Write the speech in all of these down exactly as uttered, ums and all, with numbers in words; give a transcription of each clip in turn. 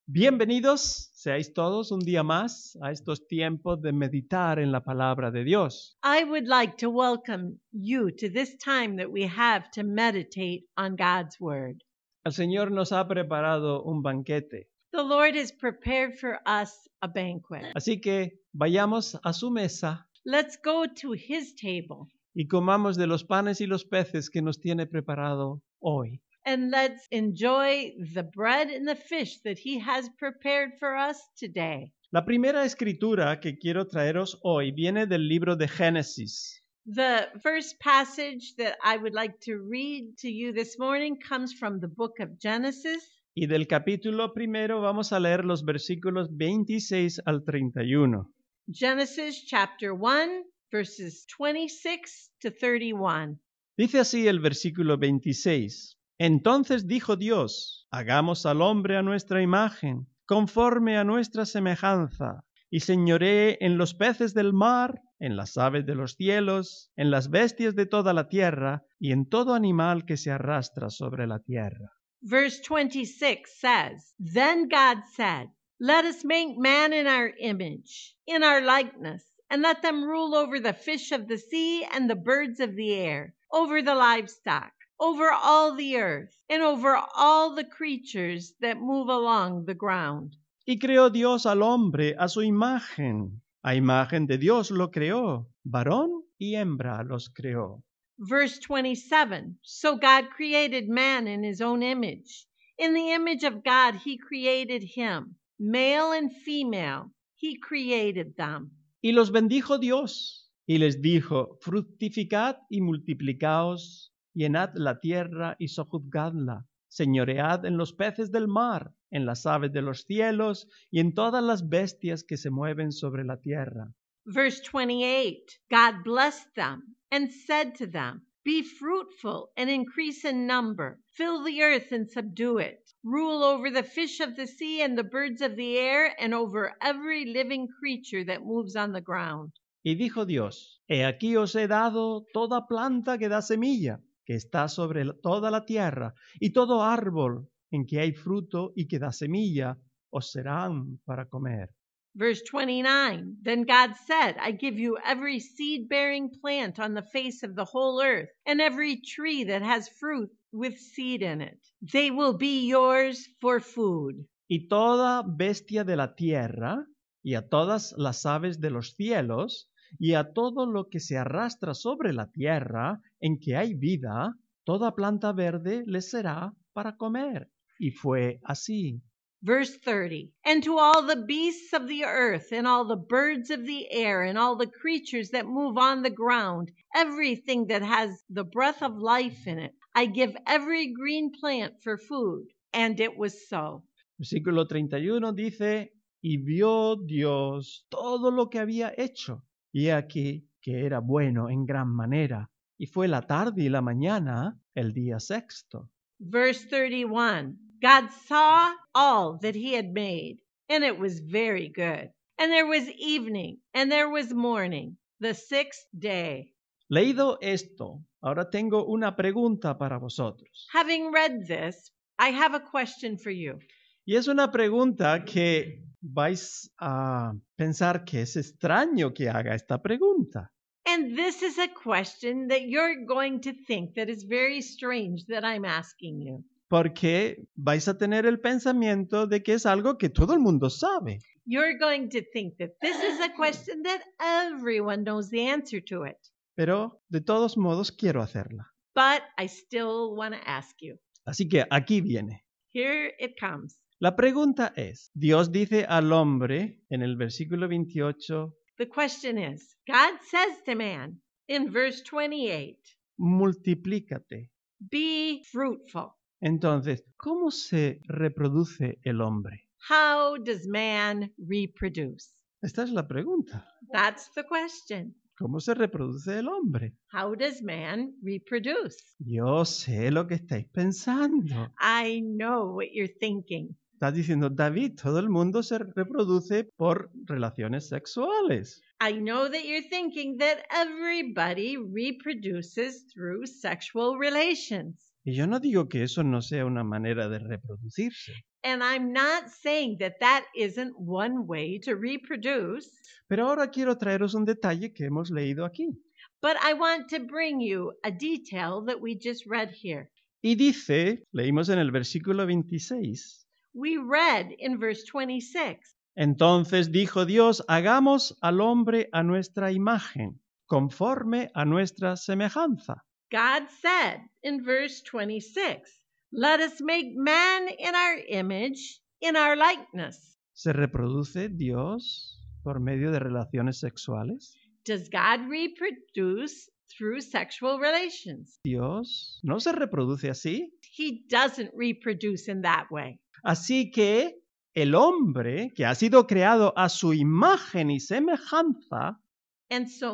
Bienvenidos seáis todos un día más a estos tiempos de meditar en la palabra de Dios. I would like to welcome you to this time that we have to meditate on God's Word. El Señor nos ha preparado un banquete, The Lord has prepared for us a banquet. así que vayamos a su mesa Let's go to His table y comamos de los panes y los peces que nos tiene preparado hoy. and let's enjoy the bread and the fish that He has prepared for us today. La primera escritura que quiero traeros hoy viene del libro de Génesis. The first passage that I would like to read to you this morning comes from the book of Genesis. Y del capítulo primero vamos a leer los versículos veintiséis al treinta y uno. Genesis chapter one, verses twenty-six to thirty-one. Dice así el versículo veintiséis. Entonces dijo Dios, hagamos al hombre a nuestra imagen, conforme a nuestra semejanza, y señoree en los peces del mar, en las aves de los cielos, en las bestias de toda la tierra, y en todo animal que se arrastra sobre la tierra. Verse twenty-six says, Then God said, Let us make man in our image, in our likeness, and let them rule over the fish of the sea and the birds of the air, over the livestock, over all the earth, and over all the creatures that move along the ground. Y creó Dios al hombre a su imagen. A imagen de Dios lo creó, varón y hembra los creó. Verse twenty-seven, So God created man in his own image. In the image of God he created him. Male and female he created them. Y los bendijo Dios, y les dijo, fructificad y multiplicaos, llenad la tierra y sojuzgadla, señoread en los peces del mar, en las aves de los cielos, y en todas las bestias que se mueven sobre la tierra. Verse twenty-eight, God blessed them and said to them, Be fruitful and increase in number, fill the earth and subdue it, rule over the fish of the sea and the birds of the air, and over every living creature that moves on the ground. Y dijo Dios, he aquí os he dado toda planta que da semilla, que está sobre toda la tierra, y todo árbol en que hay fruto y que da semilla, os serán para comer. Verse twenty-nine, Then God said, I give you every seed-bearing plant on the face of the whole earth, and every tree that has fruit with seed in it. They will be yours for food. Y toda bestia de la tierra, y a todas las aves de los cielos, y a todo lo que se arrastra sobre la tierra, en que hay vida, toda planta verde les será para comer. Y fue así. Verse thirty, And to all the beasts of the earth, and all the birds of the air, and all the creatures that move on the ground, everything that has the breath of life in it, I give every green plant for food. And it was so. Versículo treinta y uno dice, y vio Dios todo lo que había hecho, y aquí que era bueno en gran manera, y fue la tarde y la mañana el día sexto. Verse thirty-one, God saw all that he had made, and it was very good. And there was evening, and there was morning, the sixth day. Leído esto, ahora tengo una pregunta para vosotros. Having read this, I have a question for you. Y es una pregunta que vais a pensar que es extraño que haga esta pregunta. And this is a question that you're going to think that is very strange that I'm asking you. Porque vais a tener el pensamiento de que es algo que todo el mundo sabe. You're going to think that this is a question that everyone knows the answer to it. Pero de todos modos quiero hacerla. But I still want to ask you. Así que aquí viene. Here it comes. La pregunta es, Dios dice al hombre en el versículo veintiocho, The question is, God says to man in verse twenty-eight, multiplícate. Be fruitful. Entonces, ¿cómo se reproduce el hombre? How does man reproduce? Esta es la pregunta. That's the question. ¿Cómo se reproduce el hombre? How does man reproduce? Yo sé lo que estáis pensando. I know what you're thinking. Estás diciendo, David, todo el mundo se reproduce por relaciones sexuales. I know that you're thinking that everybody reproduces through sexual relations. Y yo no digo que eso no sea una manera de reproducirse, And I'm not saying that that isn't one way to reproduce, pero ahora quiero traeros un detalle que hemos leído aquí. but I want to bring you a detail that we just read here. Y dice, leímos en el versículo veintiséis, We read in verse twenty-six, entonces dijo Dios, hagamos al hombre a nuestra imagen, conforme a nuestra semejanza. God said in verse twenty-six, let us make man in our image, in our likeness. ¿Se reproduce Dios por medio de relaciones sexuales? Does God reproduce through sexual relations? Dios no se reproduce así. He doesn't reproduce in that way. Así que el hombre que ha sido creado a su imagen y semejanza, And so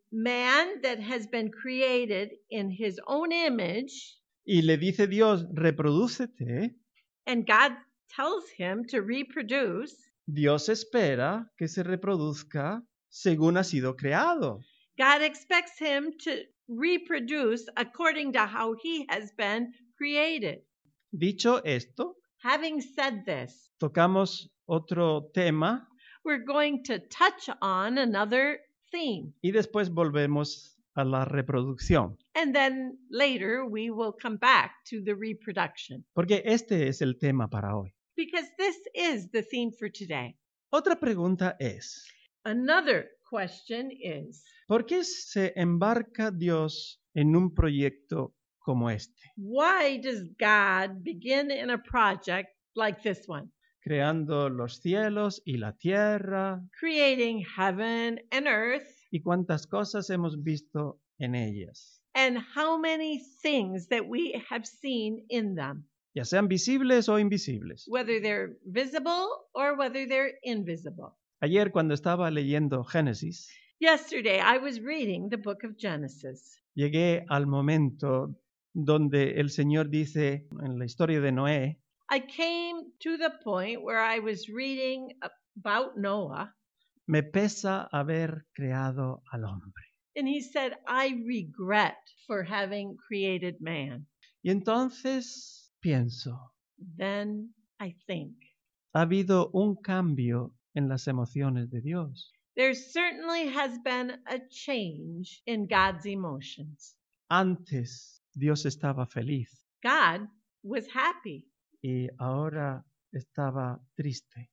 man that has been created in his own image, y le dice Dios, reprodúcete, and God tells him to reproduce, Dios espera que se reproduzca según ha sido creado. God expects him to reproduce according to how he has been created. Dicho esto, Having said this, tocamos otro tema we're going to touch on another theme. y después volvemos a la reproducción, And then later we will come back to the reproduction, porque este es el tema para hoy. because this is the theme for today. Otra pregunta es, Another question is, ¿por qué se embarca Dios en un proyecto como este, why does God begin in a project like this one, creando los cielos y la tierra creating heaven and earth, y cuántas cosas hemos visto en ellas, and how many things that we have seen in them, ya sean visibles o invisibles? whether they're visible or whether they're invisible? Ayer cuando estaba leyendo Génesis, Yesterday, I was reading the book of Genesis. llegué al momento donde el Señor dice en la historia de Noé, I came to the point where I was reading about Noah, me pesa haber creado al hombre. and he said, I regret for having created man. Y entonces pienso, Then I think, ha habido un cambio en las emociones de Dios. there certainly has been a change in God's emotions. Antes Dios estaba feliz God was happy. y ahora estaba triste.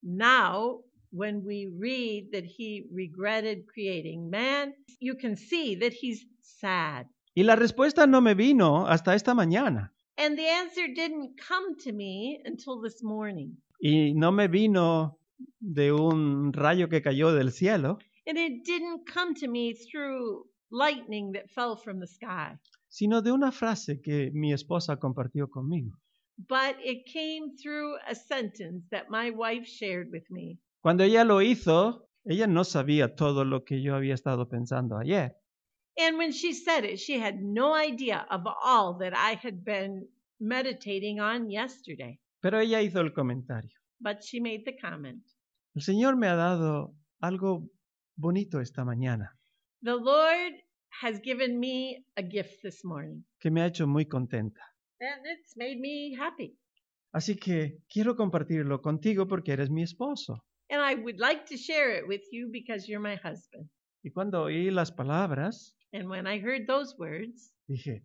Now, when we read that he regretted creating man, you can see that he's sad. Y la respuesta no me vino hasta esta mañana. And the answer didn't come to me until this morning. Y no me vino de un rayo que cayó del cielo, And it didn't come to me through lightning that fell from the sky. sino de una frase que mi esposa compartió conmigo. But it came through a sentence that my wife shared with me. Cuando ella lo hizo, ella no sabía todo lo que yo había estado pensando ayer. And when she said it, she had no idea of all that I had been meditating on yesterday. Pero ella hizo el comentario. But she made the comment. El Señor me ha dado algo bonito esta mañana, The Lord has given me a gift this morning, que me ha hecho muy contenta. and it's made me happy. Así que quiero compartirlo contigo porque eres mi esposo. And I would like to share it with you because you're my husband. Y cuando oí las palabras, And when I heard those words, dije,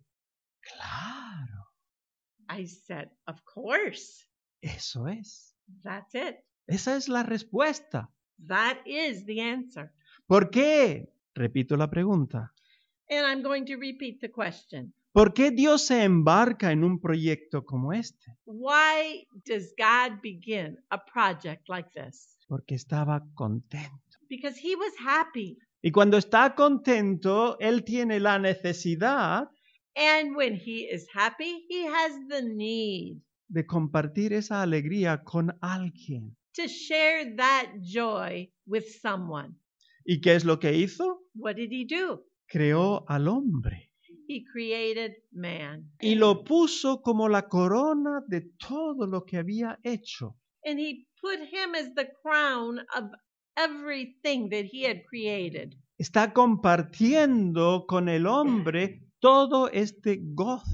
claro, I said, of course, eso es. that's it. Esa es la respuesta. That is the answer. ¿Por qué? Repito la pregunta. And I'm going to repeat the question. ¿Por qué Dios se embarca en un proyecto como este? Why does God begin a project like this? Porque estaba contento. Because he was happy. Y cuando está contento, Él tiene la necesidad And when he is happy, he has the need de compartir esa alegría con alguien. to share that joy with someone. ¿Y qué es lo que hizo? What did he do? Creó al hombre He created man. y lo puso como la corona de todo lo que había hecho. And he put him as the crown of everything that he had created. Está compartiendo con el hombre todo este gozo.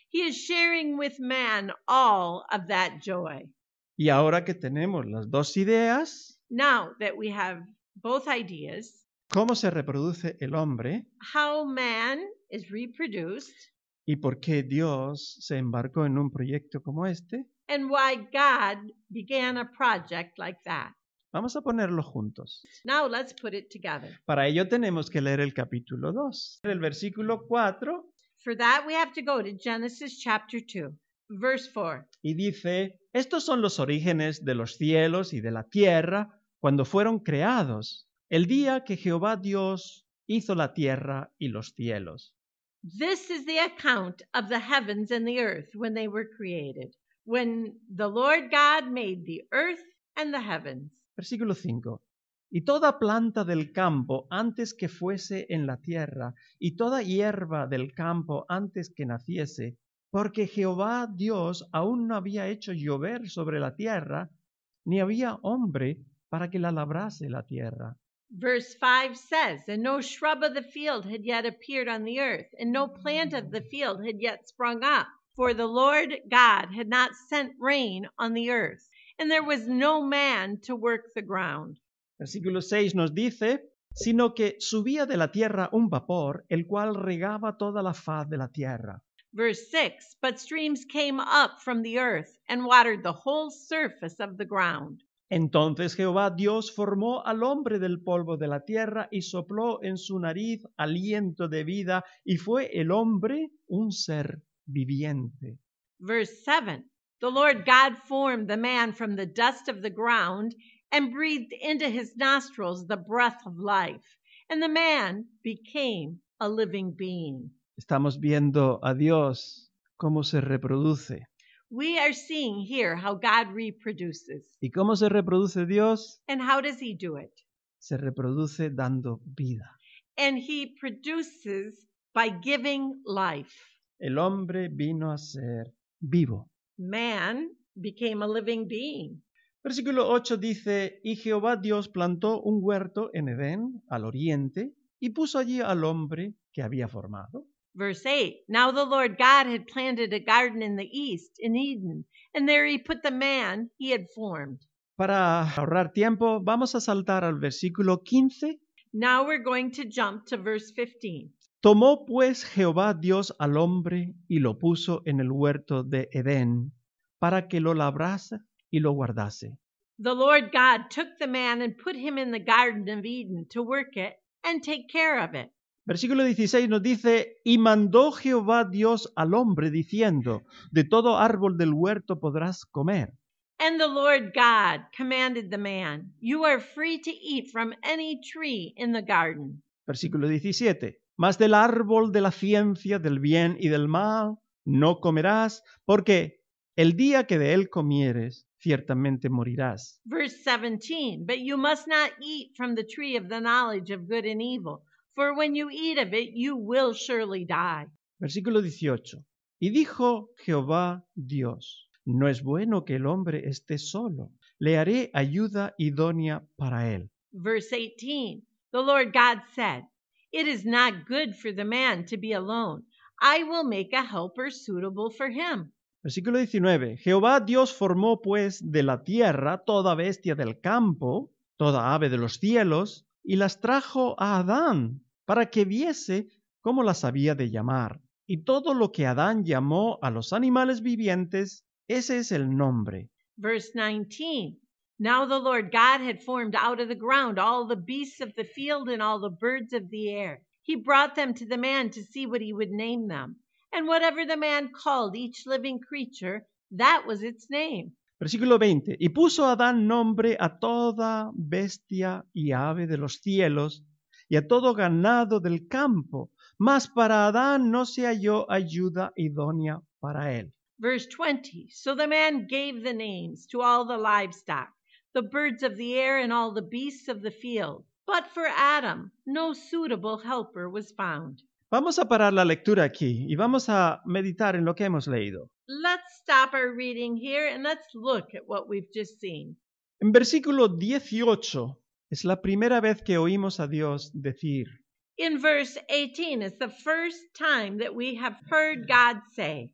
He is sharing with man all of that joy. Y ahora que tenemos las dos ideas, Now that we have both ideas, cómo se reproduce el hombre how man is reproduced y por qué Dios se embarcó en un proyecto como este, and why God began a project like that. vamos a ponerlo juntos. Now let's put it together. Para ello tenemos que leer el capítulo dos. El versículo cuatro. For that we have to go to Genesis chapter two, verse four. Y dice, estos son los orígenes de los cielos y de la tierra cuando fueron creados, el día que Jehová Dios hizo la tierra y los cielos. This is the account of the heavens and the earth when they were created, when the Lord God made the earth and the heavens. Versículo cinco. Y toda planta del campo antes que fuese en la tierra, y toda hierba del campo antes que naciese, porque Jehová Dios aún no había hecho llover sobre la tierra, ni había hombre para que la labrase la tierra. Verse five says, And no shrub of the field had yet appeared on the earth, and no plant of the field had yet sprung up, for the Lord God had not sent rain on the earth, and there was no man to work the ground. Versículo seis nos dice, sino que subía de la tierra un vapor, el cual regaba toda la faz de la tierra. Verse six, But streams came up from the earth and watered the whole surface of the ground. Entonces Jehová Dios formó al hombre del polvo de la tierra y sopló en su nariz aliento de vida, y fue el hombre un ser viviente. Verse seven, The Lord God formed the man from the dust of the ground and breathed into his nostrils the breath of life, and the man became a living being. Estamos viendo a Dios cómo se reproduce. We are seeing here how God reproduces. ¿Y cómo se reproduce Dios? And how does he do it? Se reproduce dando vida. And he produces by giving life. El hombre vino a ser vivo. Man became a living being. Versículo ocho dice, y Jehová Dios plantó un huerto en Edén, al oriente, y puso allí al hombre que había formado. Verse eight, Now the Lord God had planted a garden in the east, in Eden, and there he put the man he had formed. Para ahorrar tiempo, vamos a saltar al versículo quince. Now we're going to jump to verse fifteen. Tomó pues Jehová Dios al hombre y lo puso en el huerto de Edén, para que lo labrase y lo guardase. The Lord God took the man and put him in the garden of Eden to work it and take care of it. Versículo dieciséis nos dice, y mandó Jehová Dios al hombre diciendo, de todo árbol del huerto podrás comer. And the Lord God commanded the man, You are free to eat from any tree in the garden. Versículo diecisiete, mas del árbol de la ciencia del bien y del mal no comerás, porque el día que de él comieres, ciertamente morirás. Verse seventeen, But you must not eat from the tree of the knowledge of good and evil, for when you eat of it, you will surely die. Versículo dieciocho, y dijo Jehová Dios, no es bueno que el hombre esté solo, le haré ayuda idónea para él. Verse eighteen, The Lord God said, It is not good for the man to be alone. I will make a helper suitable for him. Versículo diecinueve, Jehová Dios formó pues de la tierra toda bestia del campo, toda ave de los cielos, y las trajo a Adán, para que viese cómo las había de llamar. Y todo lo que Adán llamó a los animales vivientes, ese es el nombre. Verse nineteen, Now the Lord God had formed out of the ground all the beasts of the field and all the birds of the air. He brought them to the man to see what he would name them. And whatever the man called each living creature, that was its name. Versículo veinte, y puso Adán nombre a toda bestia y ave de los cielos, y a todo ganado del campo, mas para Adán no se halló ayuda idónea para él. Verse twenty, So the man gave the names to all the livestock, the birds of the air, and all the beasts of the field. But for Adam, no suitable helper was found. Vamos a parar la lectura aquí y vamos a meditar en lo que hemos leído. Let's stop our reading here and let's look at what we've just seen. En versículo dieciocho es la primera vez que oímos a Dios decir, In verse eighteen is the first time that we have heard God say,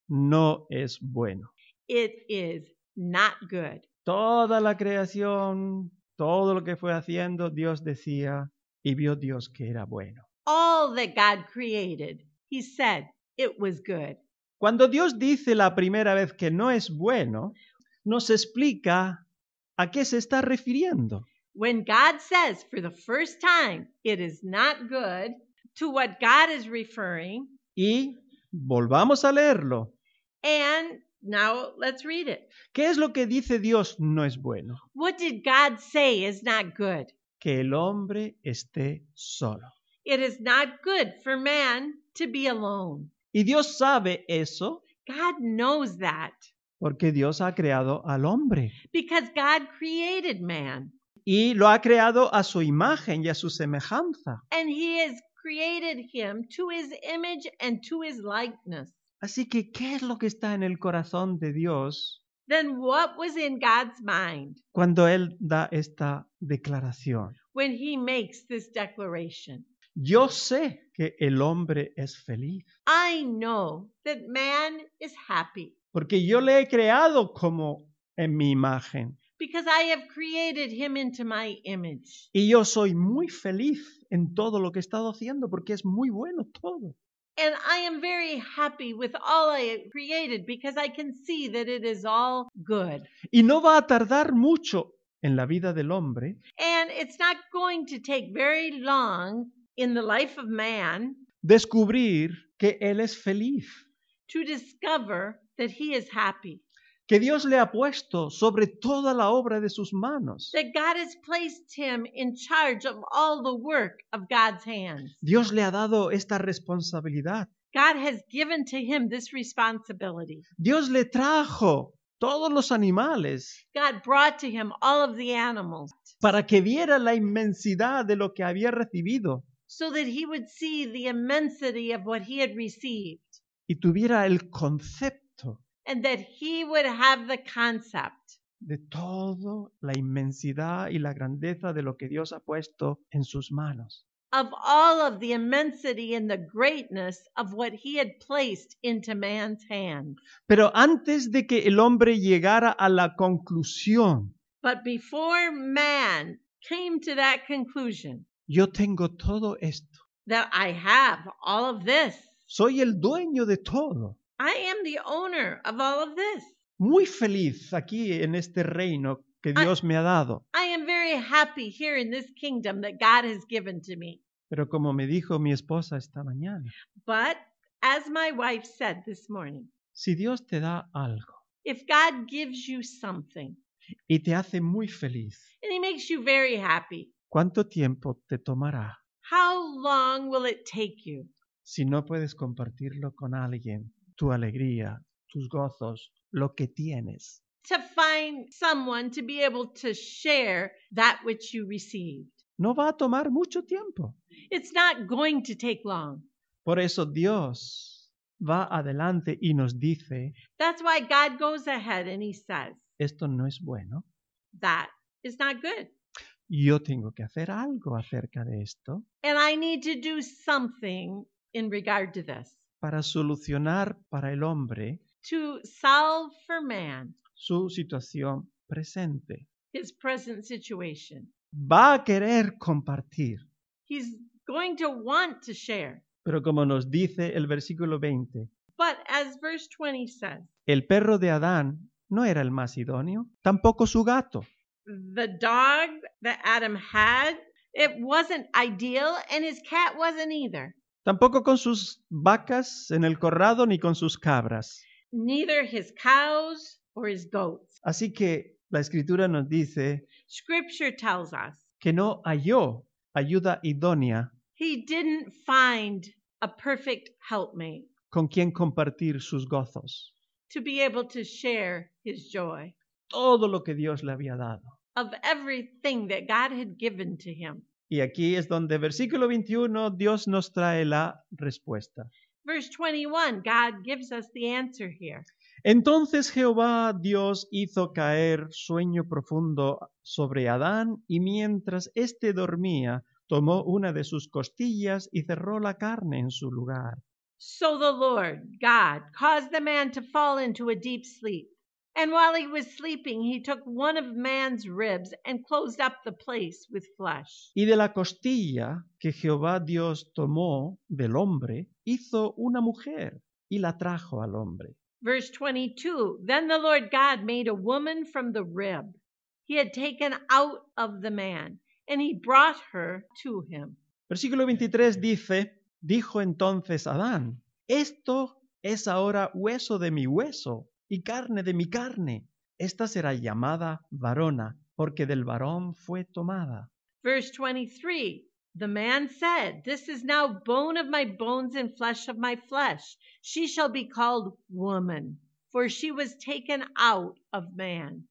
no es bueno. It is not good. Toda la creación, todo lo que fue haciendo, Dios decía, y vio Dios que era bueno. All that God created, he said it was good. Cuando Dios dice la primera vez que no es bueno, nos explica a qué se está refiriendo. When God says for the first time it is not good, to what God is referring. Y volvamos a leerlo. And now let's read it. ¿Qué es lo que dice Dios no es bueno? What did God say is not good? Que el hombre esté solo. It is not good for man to be alone. Y Dios sabe eso. God knows that. Porque Dios ha creado al hombre. Because God created man. Y lo ha creado a su imagen y a su semejanza. And he has created him to his image and to his likeness. Así que, ¿qué es lo que está en el corazón de Dios? Then what was in God's mind cuando Él da esta declaración? when he makes this declaration? Yo sé que el hombre es feliz. I know that man is happy. Porque yo le he creado como en mi imagen. Because I have created him into my image. Y yo soy muy feliz en todo lo que he estado haciendo porque es muy bueno todo. And I am very happy with all I have created because I can see that it is all good. Y no va a tardar mucho en la vida del hombre. And it's not going to take very long in the life of man descubrir que él es feliz. To discover that he is happy. Que Dios le ha puesto sobre toda la obra de sus manos. That God has placed him in charge of all the work of God's hands. Dios le ha dado esta responsabilidad. God has given to him this responsibility. Dios le trajo todos los animales. God brought to him all of the animals. Para que viera la inmensidad de lo que había recibido. So that he would see the immensity of what he had received. Y tuviera el concepto. And that he would have the concept. De toda la inmensidad y la grandeza de lo que Dios ha puesto en sus manos. Of all of the immensity and the greatness of what he had placed into man's hands. Pero antes de que el hombre llegara a la conclusión. But before man came to that conclusion. Yo tengo todo esto. That I have all of this. Soy el dueño de todo. I am the owner of all of this. Muy feliz aquí en este reino que Dios I, me ha dado. I am very happy here in this kingdom that God has given to me. Pero como me dijo mi esposa esta mañana. But as my wife said this morning. Si Dios te da algo. If God gives you something. Y te hace muy feliz. And he makes you very happy. ¿Cuánto tiempo te tomará? How long will it take you? Si no puedes compartirlo con alguien, tu alegría, tus gozos, lo que tienes. To find someone to be able to share that which you received. No va a tomar mucho tiempo. It's not going to take long. Por eso Dios va adelante y nos dice. That's why God goes ahead and he says. Esto no es bueno. That is not good. Yo tengo que hacer algo acerca de esto. And I need to do something in regard to this. Para solucionar para el hombre. To solve for man. Su situación presente. His present situation. Va a querer compartir. He's going to want to share. Pero como nos dice el versículo veinte. But as verse twenty says. El perro de Adán no era el más idóneo, tampoco su gato. The dog that Adam had, it wasn't ideal, and his cat wasn't either. Tampoco con sus vacas en el corrado ni con sus cabras. Neither his cows or his goats. Así que la escritura nos dice Scripture tells us que no halló ayuda idónea. He didn't find a perfect helpmate. Con quien compartir sus gozos. To be able to share his joy. Todo lo que Dios le había dado. Of everything that God had given to him. Y aquí es donde versículo veintiuno Dios nos trae la respuesta. Verse twenty-one, God gives us the answer here. Entonces Jehová Dios hizo caer sueño profundo sobre Adán y mientras éste dormía, tomó una de sus costillas y cerró la carne en su lugar. So the Lord God caused the man to fall into a deep sleep. And while he was sleeping, he took one of man's ribs and closed up the place with flesh. Y de la costilla que Jehová Dios tomó del hombre, hizo una mujer y la trajo al hombre. Verse twenty-two, then the Lord God made a woman from the rib he had taken out of the man, and he brought her to him. Versículo veintitrés dice, dijo entonces Adán, esto es ahora hueso de mi hueso y carne de mi carne. Esta será llamada varona, porque del varón fue tomada. Verse twenty-three, the man said, this is now bone of my bones and flesh of my flesh. She shall be called woman, for she was taken out of man.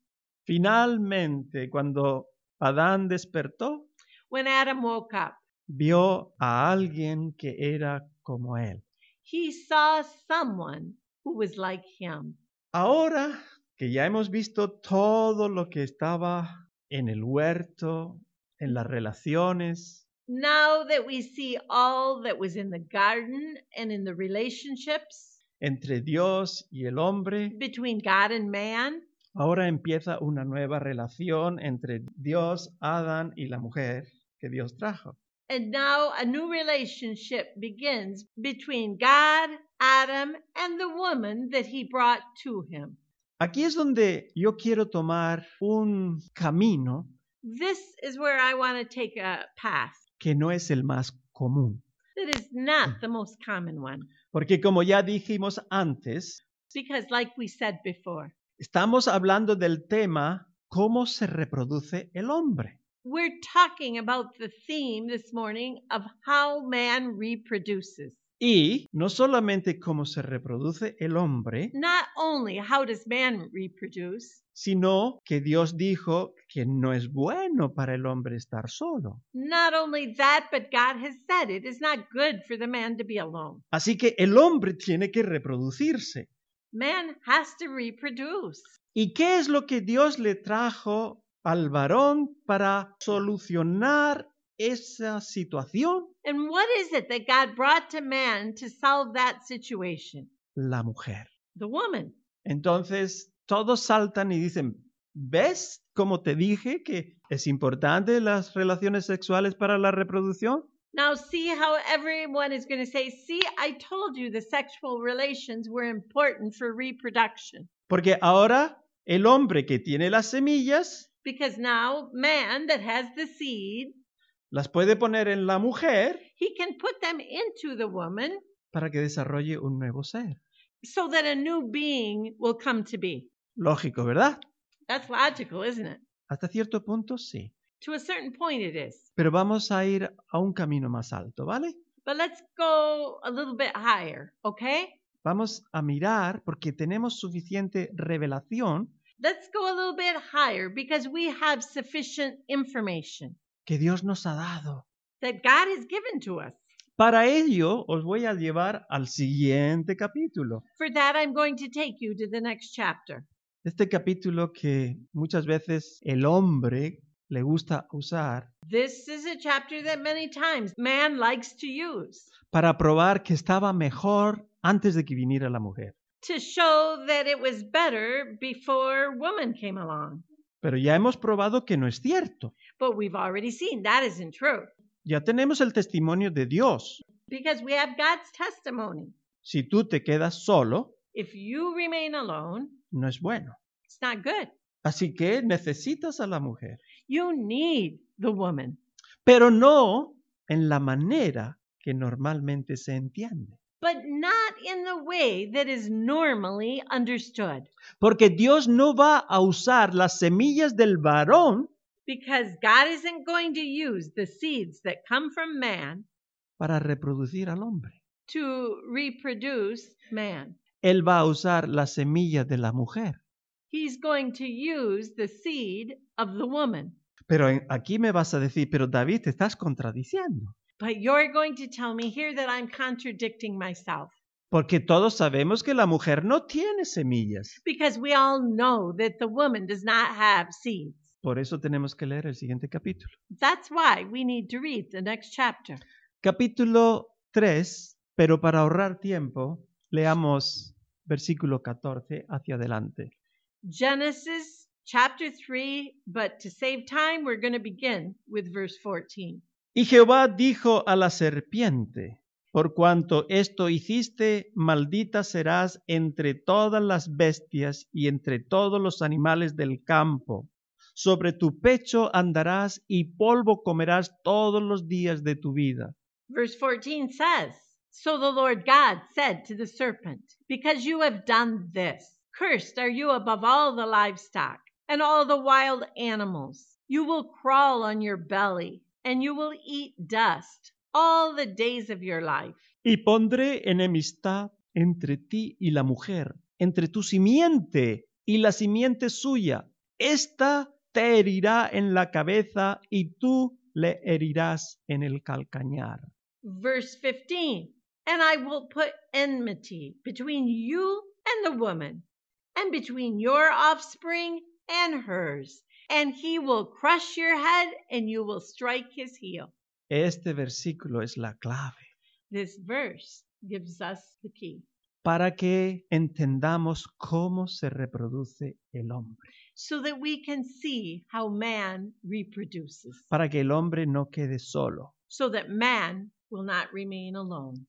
Finalmente, cuando Adán despertó, When Adam woke up, vio a alguien que era como él. he saw someone who was like him. Ahora que ya hemos visto todo lo que estaba en el huerto, en las relaciones, Now that we see all that was in the garden and in the relationships entre Dios y el hombre, between God and man, ahora empieza una nueva relación entre Dios, Adán y la mujer que Dios trajo. and now a new relationship begins between God, Adam, and the woman that he brought to him. Aquí es donde yo quiero tomar un camino This is where I want to take a path que no es el más común. that is not the most common one. Porque como ya dijimos antes, Because, like we said before, estamos hablando del tema cómo se reproduce el hombre. we're talking about the theme this morning of how man reproduces. Y no solamente cómo se reproduce el hombre, Not only how does man reproduce, sino que Dios dijo que no es bueno para el hombre estar solo. not only that, but God has said it is not good for the man to be alone. Así que el hombre tiene que reproducirse. Man has to reproduce. ¿Y qué es lo que Dios le trajo al varón para solucionar esa situación? And what is it that God brought to man to solve that situation? La mujer. The woman. Entonces, todos saltan y dicen, ¿ves cómo te dije que es importante las relaciones sexuales para la reproducción? Now, see how everyone is going to say, see, I told you the sexual relations were important for reproduction. Porque ahora el hombre que tiene las semillas Because now, man that has the seed, las puede poner en la mujer he can put them into the woman para que desarrolle un nuevo ser. so that a new being will come to be. Lógico, ¿verdad? That's logical, isn't it? Hasta cierto punto sí. To a certain point, it is. Pero vamos a ir a un camino más alto, ¿vale? But let's go a little bit higher, okay? Vamos a mirar porque tenemos suficiente revelación Let's go a little bit higher because we have sufficient information que Dios nos ha dado. that God has given to us. Para ello, os voy a llevar al siguiente capítulo. For that, I'm going to take you to the next chapter. Este capítulo que muchas veces el hombre le gusta usar This is a chapter that many times man likes to use para probar que estaba mejor antes de que viniera la mujer. to show that it was better before woman came along. Pero ya hemos probado que no es cierto. But we've already seen that isn't true Ya tenemos el testimonio de Dios. because we have God's testimony. Si tú te quedas solo, If you remain alone, no es bueno. it's not good. Así que necesitas a la mujer. You need the woman, Pero no en la manera que normalmente se entiende. but not in the way that is normally understood. Porque Dios no va a usar las semillas del varón Because God isn't going to use the seeds that come from man para reproducir al hombre. to reproduce man. Él va a usar las semillas de la mujer. He's going to use the seed of the woman. Pero en- aquí me vas a decir, pero David, te estás contradiciendo. But you're going to tell me here that I'm contradicting myself. Porque todos sabemos que la mujer no tiene semillas. Because we all know that the woman does not have seeds. Por eso tenemos que leer el siguiente capítulo. That's why we need to read the next chapter. Capítulo tres, Pero para ahorrar tiempo, leamos versículo catorce hacia adelante. Genesis chapter three, but to save time, we're going to begin with verse fourteen. Y Jehová dijo a la serpiente: por cuanto esto hiciste, maldita serás entre todas las bestias y entre todos los animales del campo. Sobre tu pecho andarás y polvo comerás todos los días de tu vida. Verse fourteen says, So the Lord God said to the serpent, Because you have done this, cursed are you above all the livestock and all the wild animals. You will crawl on your belly, and you will eat dust all the days of your life. Y pondré enemistad entre ti y la mujer, entre tu simiente y la simiente suya. Esta te herirá en la cabeza y tú le herirás en el calcañar. Verse fifteen, And I will put enmity between you and the woman, and between your offspring and hers, and he will crush your head and you will strike his heel. Este versículo es la clave This verse gives us the key para que entendamos cómo se reproduce el hombre, so that we can see how man reproduces, para que el hombre no quede solo. so that man will not remain alone.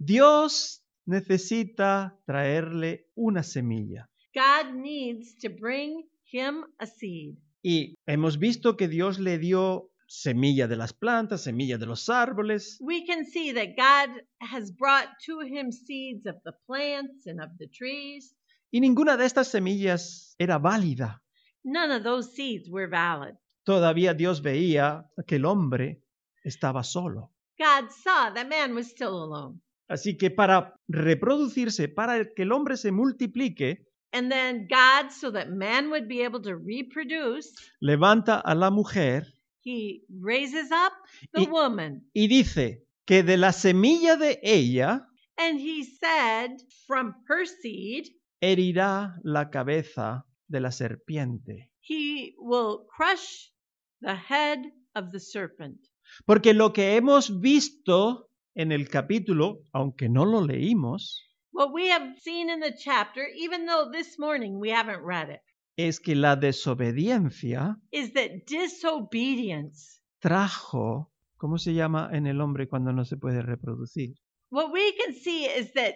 Dios necesita traerle una semilla. God needs to bring him a seed. Y hemos visto que Dios le dio semilla de las plantas, semilla de los árboles. We can see that God has brought to him seeds of the plants and of the trees. Y ninguna de estas semillas era válida. None of those seeds were valid. Todavía Dios veía que el hombre estaba solo. God saw that man was still alone. Así que para reproducirse, para que el hombre se multiplique, And then God, so that man would be able to reproduce, levanta a la mujer he raises up the y, woman. y dice que de la semilla de ella And he said, from her seed, herirá la cabeza de la serpiente. he will crush the head of the serpent. Porque lo que hemos visto en el capítulo, aunque no lo leímos, What we have seen in the chapter, even though this morning we haven't read it, es que la desobediencia is that disobedience, trajo, ¿cómo se llama en el hombre cuando no se puede reproducir? what we can see is that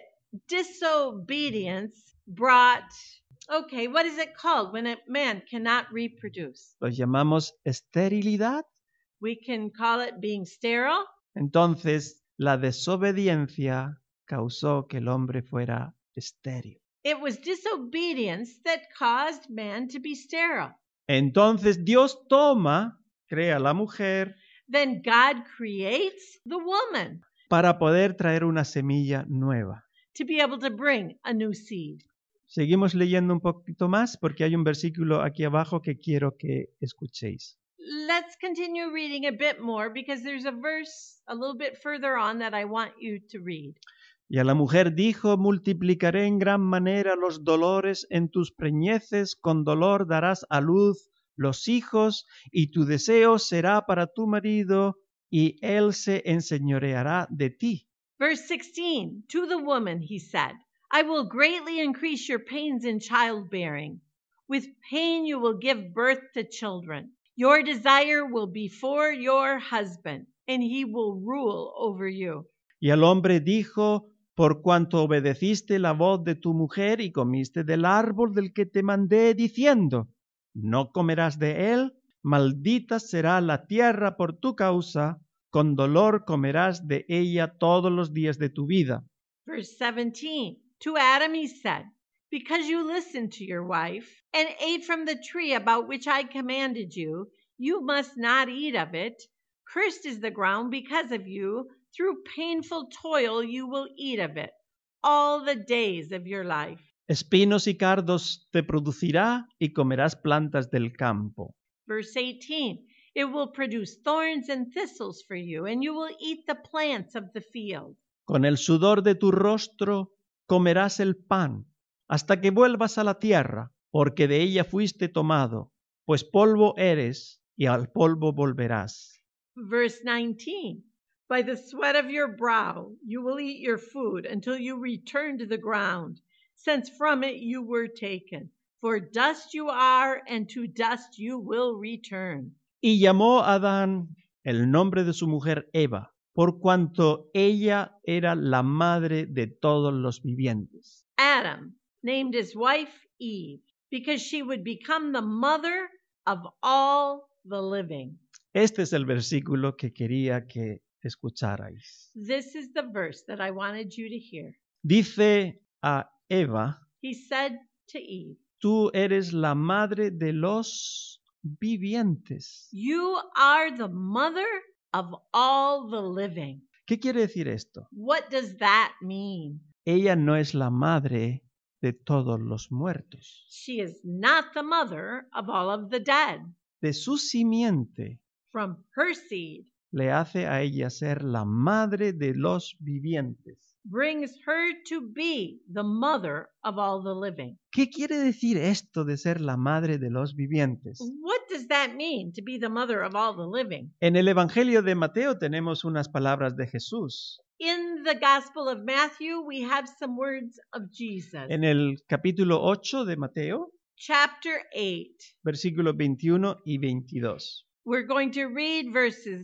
disobedience brought, okay, what is it called when a man cannot reproduce? Lo llamamos esterilidad. We can call it being sterile. Entonces, la desobediencia causó que el hombre fuera estéril. It was disobedience that caused man to be sterile. Entonces, Dios toma, crea a la mujer Then God creates the woman para poder traer una semilla nueva. to be able to bring a new seed. Seguimos leyendo un poquito más porque hay un versículo aquí abajo que quiero que escuchéis. Let's continue reading a bit more because there's a verse a little bit further on that I want you to read. Y a la mujer dijo: multiplicaré en gran manera los dolores en tus preñeces, con dolor darás a luz los hijos, y tu deseo será para tu marido, y él se enseñoreará de ti. Verse sixteen, to the woman he said, I will greatly increase your pains in childbearing. With pain you will give birth to children. Your desire will be for your husband, and he will rule over you. Y al hombre dijo: por cuanto obedeciste la voz de tu mujer y comiste del árbol del que te mandé, diciendo: no comerás de él, maldita será la tierra por tu causa, con dolor comerás de ella todos los días de tu vida. Verse seventeen, to Adam he said, because you listened to your wife and ate from the tree about which I commanded you, you must not eat of it. Cursed is the ground because of you. Through painful toil you will eat of it all the days of your life. Espinos y cardos te producirá y comerás plantas del campo. Verse eighteen, it will produce thorns and thistles for you, and you will eat the plants of the field. Con el sudor de tu rostro comerás el pan, hasta que vuelvas a la tierra, porque de ella fuiste tomado, pues polvo eres y al polvo volverás. Verse nineteen, By the sweat of your brow you will eat your food until you return to the ground, since from it you were taken. For dust you are, and to dust you will return. Y llamó a Adán el nombre de su mujer Eva, por cuanto ella era la madre de todos los vivientes. Adam named his wife Eve, because she would become the mother of all the living. Este es el versículo que quería que escucharais. This is the verse that I wanted you to hear. Dice a Eva, He said to Eve, tú eres la madre de los vivientes. you are the mother of all the living. ¿Qué quiere decir esto? What does that mean? Ella no es la madre de todos los muertos. She is not the mother of all of the dead. De su simiente From her seed le hace a ella ser la madre de los vivientes. brings her to be the mother of all the living. ¿Qué quiere decir esto de ser la madre de los vivientes? What does that mean, to be the mother of all the living? En el Evangelio de Mateo tenemos unas palabras de Jesús. In the Gospel of Matthew, we have some words of Jesus. En el capítulo ocho de Mateo, Chapter eight. versículos veintiuno y veintidós. We're going to read verses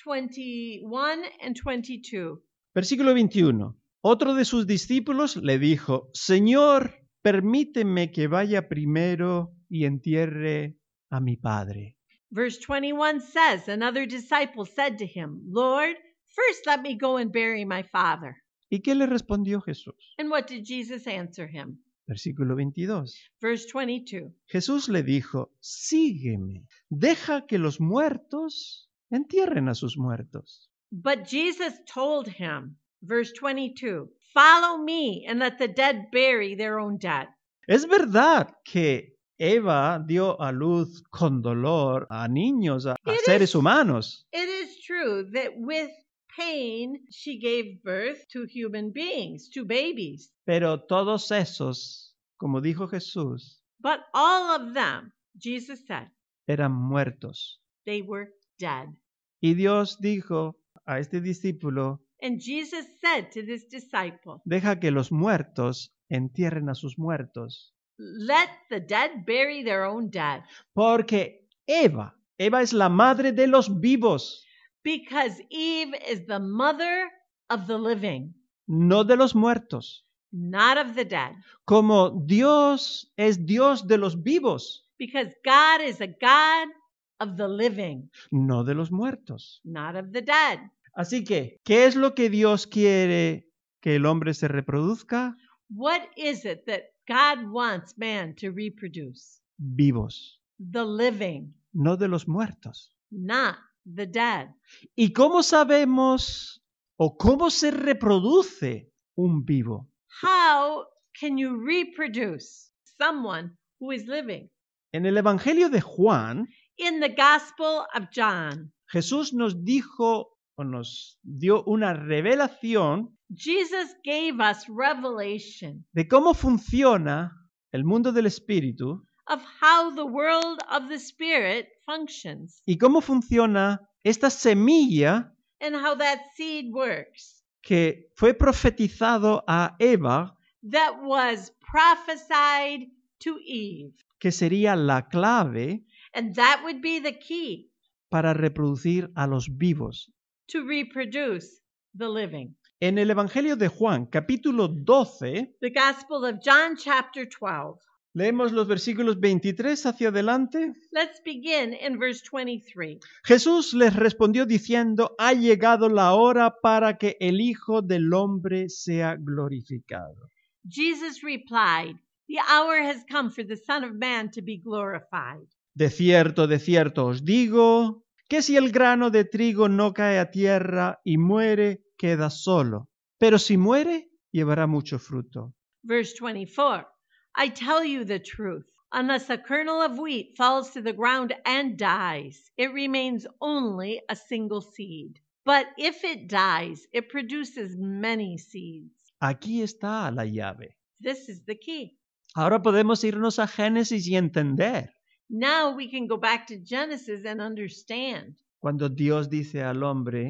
twenty-one and twenty-two. Versículo veintiuno. Otro de sus discípulos le dijo, Señor, permíteme que vaya primero y entierre a mi padre. Verse twenty-one says, another disciple said to him, Lord, first let me go and bury my father. ¿Y qué le respondió Jesús? And what did Jesus answer him? Versículo veintidós. Verse twenty-two. Jesús le dijo, sígueme, deja que los muertos entierren a sus muertos. But Jesus told him, verse twenty-two, follow me and let the dead bury their own dead. Es verdad que Eva dio a luz con dolor a niños, a, a It seres is- humanos, It is true that with pain she gave birth to human beings, to babies. pero todos esos, como dijo Jesús, But all of them, Jesus said, eran muertos. they were dead. Y Dios dijo a este discípulo, And Jesus said to this disciple, deja que los muertos entierren a sus muertos. let the dead bury their own dead. Porque Eva, Eva es la madre de los vivos, Because Eve is the mother of the living, no de los muertos. not of the dead. Como Dios es Dios de los vivos, Because God is a God of the living, no de los muertos. not of the dead. Así que, ¿qué es lo que Dios quiere que el hombre se reproduzca? What is it that God wants man to reproduce? Vivos, The living, no de los muertos. not the dead. ¿Y cómo sabemos o cómo se reproduce un vivo? How can you reproduce someone who is living? En el Evangelio de Juan, In the Gospel of John, Jesús nos dijo o nos dio una revelación Jesus gave us revelation de cómo funciona el mundo del espíritu of how the world of the Spirit functions y cómo funciona esta semilla and how that seed works que fue profetizado a Eva, that was prophesied to Eve. que sería la clave And that would be the key para reproducir a los vivos. to reproduce the living. En el Evangelio de Juan, capítulo doce, The Gospel of John, chapter twelve. leemos los versículos veintitrés hacia adelante. Let's begin in verse twenty-three. Jesús les respondió diciendo, ha llegado la hora para que el Hijo del Hombre sea glorificado. Jesus replied, the hour has come for the Son of Man to be glorified. De cierto, de cierto os digo, que si el grano de trigo no cae a tierra y muere, queda solo. Pero si muere, llevará mucho fruto. Verse twenty-four. I tell you the truth. Unless a kernel of wheat falls to the ground and dies, it remains only a single seed. But if it dies, it produces many seeds. Aquí está la llave. This is the key. Ahora podemos irnos a Génesis y entender. Now we can go back to Genesis and understand. Cuando Dios dice al hombre,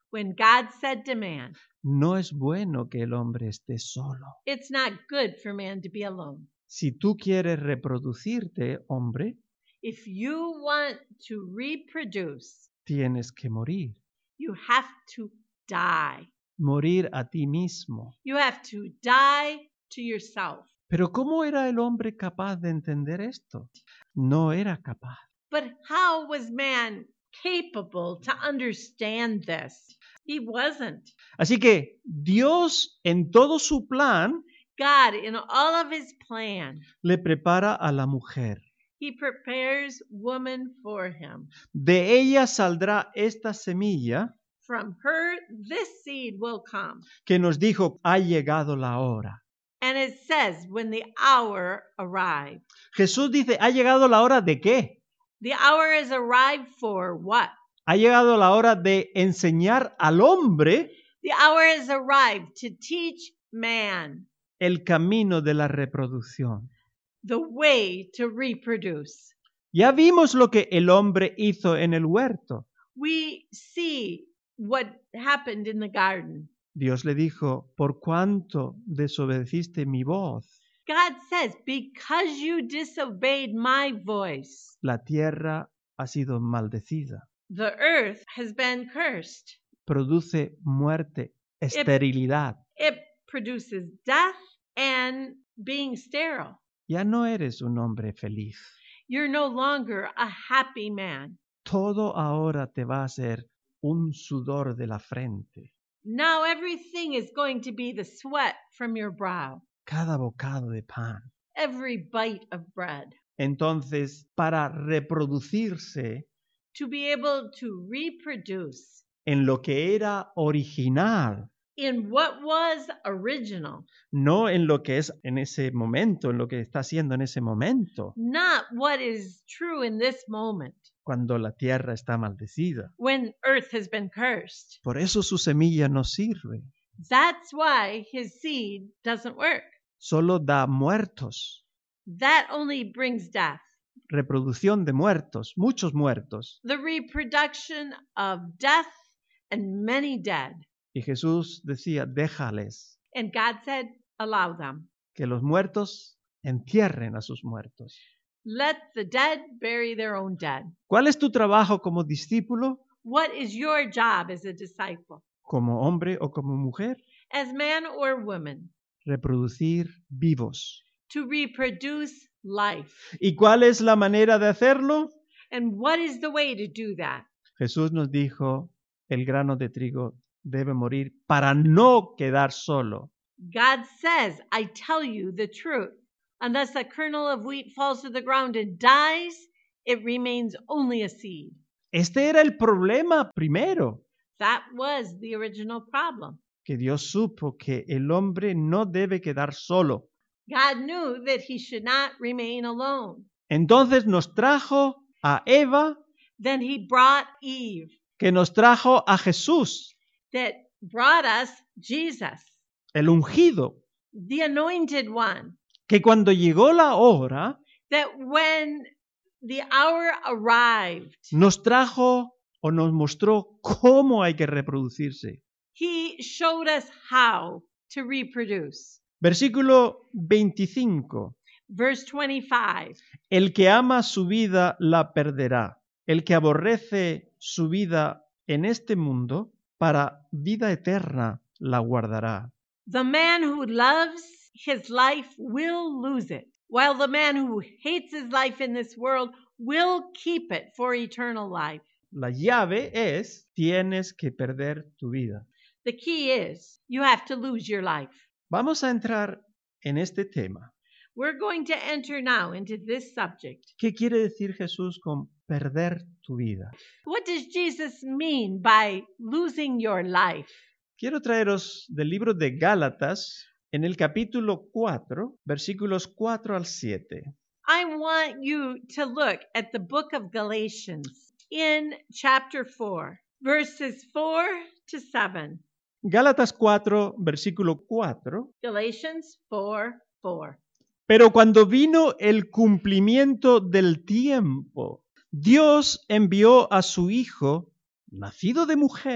when God said to man, no es bueno que el hombre esté solo. it's not good for man to be alone. Si tú quieres reproducirte, hombre, If you want to reproduce, tienes que morir. you have to die. Morir a ti mismo. You have to die to yourself. Pero ¿cómo era el hombre capaz de entender esto? No era capaz. But how was man capable to understand this? He wasn't. Así que Dios, en todo su plan, God, in all of his plan, le prepara a la mujer. he prepares woman for him. De ella saldrá esta semilla From her, this seed will come. que nos dijo, ha llegado la hora. And it says, when the hour arrived. Jesús dice, ¿ha llegado la hora de qué? The hour is arrived for what? Ha llegado la hora de enseñar al hombre The hour is arrived to teach man el camino de la reproducción. the way to reproduce. Ya vimos lo que el hombre hizo en el huerto. We see what happened in the garden. Dios le dijo, por cuanto desobedeciste mi voz, God says, because you disobeyed my voice, la tierra ha sido maldecida. the earth has been cursed. Produce muerte, esterilidad. It produces death and being sterile. Ya no eres un hombre feliz. You're no longer a happy man. Todo ahora te va a ser un sudor de la frente. Now everything is going to be the sweat from your brow, Cada bocado de pan. every bite of bread. Entonces, para reproducirse To be able to reproduce en lo que era original, in what was original, no en lo que es en ese momento, en lo que está haciendo en ese momento, not what is true in this moment cuando la tierra está maldecida. when earth has been cursed. Por eso su semilla no sirve, That's why his seed doesn't work. solo da muertos, That only brings death. reproducción de muertos, muchos muertos. The reproduction of death and many dead. Y Jesús decía, déjales And God said, allow them. que los muertos entierren a sus muertos. Let the dead bury their own dead. ¿Cuál es tu trabajo como discípulo, What is your job as a disciple? como hombre o como mujer? As man or woman, Reproducir vivos. to reproduce life. ¿Y cuál es la manera de hacerlo? And what is the way to do that? Jesús nos dijo, el grano de trigo debe morir para no quedar solo. God says, I tell you the truth. Unless a kernel of wheat falls to the ground and dies, it remains only a seed. Este era el problema primero, That was the original problem. que Dios supo que el hombre no debe quedar solo. God knew that he should not remain alone. Entonces nos trajo a Eva, Then he brought Eve, que nos trajo a Jesús, that brought us Jesus, el ungido, the anointed one, que cuando llegó la hora, that when the hour arrived, nos trajo o nos mostró cómo hay que reproducirse. he showed us how to reproduce. Versículo veinticinco. Verse twenty-five. El que ama su vida la perderá. El que aborrece su vida en este mundo, para vida eterna la guardará. The man who loves his life will lose it, while the man who hates his life in this world will keep it for eternal life. La llave es, tienes que perder tu vida. The key is, you have to lose your life. Vamos a entrar en este tema. We're going to enter now into this subject. ¿Qué quiere decir Jesús con perder tu vida? What does Jesus mean by losing your life? Quiero traeros del libro de Gálatas, en el capítulo cuatro, versículos cuatro al siete. I want you to look at the book of Galatians in chapter four, verses four to seven. Gálatas cuatro, versículo cuatro. Galatians four, four. Pero cuando vino el cumplimiento del tiempo, Dios envió a su Hijo, nacido de mujer,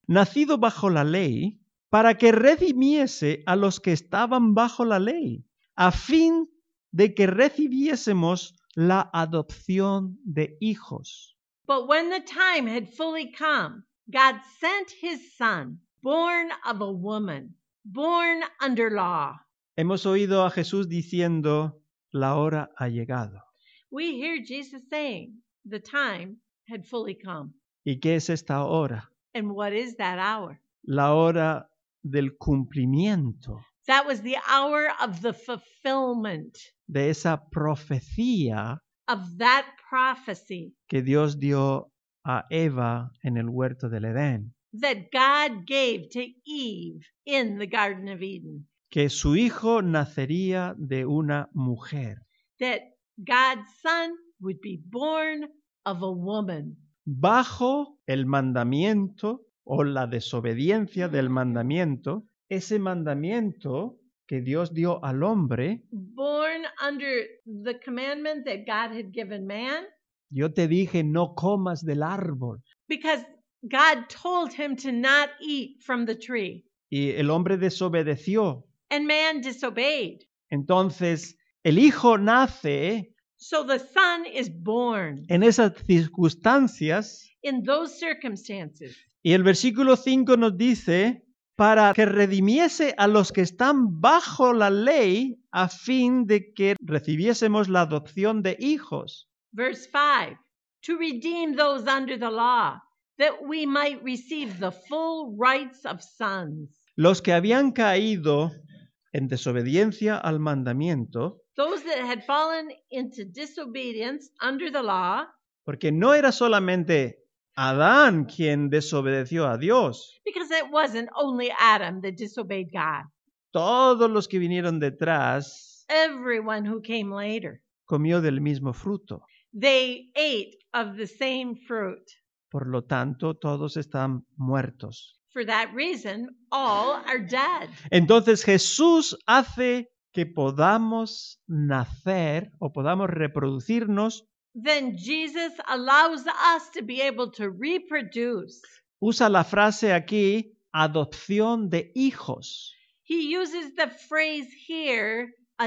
nacido bajo la ley, para que redimiese a los que estaban bajo la ley, a fin de que recibiésemos la adopción de hijos. But when the time had fully come, God sent his Son, born of a woman, born under law. Hemos oído a Jesús diciendo, la hora ha llegado. We hear Jesus saying, the time had fully come. ¿Y qué es esta hora? And what is that hour? La hora del cumplimiento That was the hour of the fulfillment de esa profecía of that prophecy que Dios dio a Eva en el huerto del Edén, that God gave to Eve in the Garden of Eden. que su hijo nacería de una mujer, That God's Son would be born of a woman. bajo el mandamiento o la desobediencia del mandamiento, ese mandamiento que Dios dio al hombre. Born under the commandment that God had given man, Yo te dije, no comas del árbol. because God told him to not eat from the tree, Y el hombre desobedeció. and man disobeyed. Entonces, el hijo nace So the Son is born en esas circunstancias. in those circumstances. Y el versículo cinco nos dice, para que redimiese a los que están bajo la ley, a fin de que recibiésemos la adopción de hijos. Verse five, to redeem those under the law, that we might receive the full rights of sons. Los que habían caído en desobediencia al mandamiento, Those that had fallen into disobedience under the law, porque no era solamente Adán quien desobedeció a Dios. because it wasn't only Adam that disobeyed God. Todos los que vinieron detrás Everyone who came later, comió del mismo fruto. they ate of the same fruit. Por lo tanto, todos están muertos. For that reason, all are dead. Entonces Jesús hace que podamos nacer o podamos reproducirnos. Then Jesus allows us to be able to reproduce. Usa la frase aquí, adopción de hijos. He uses the phrase here,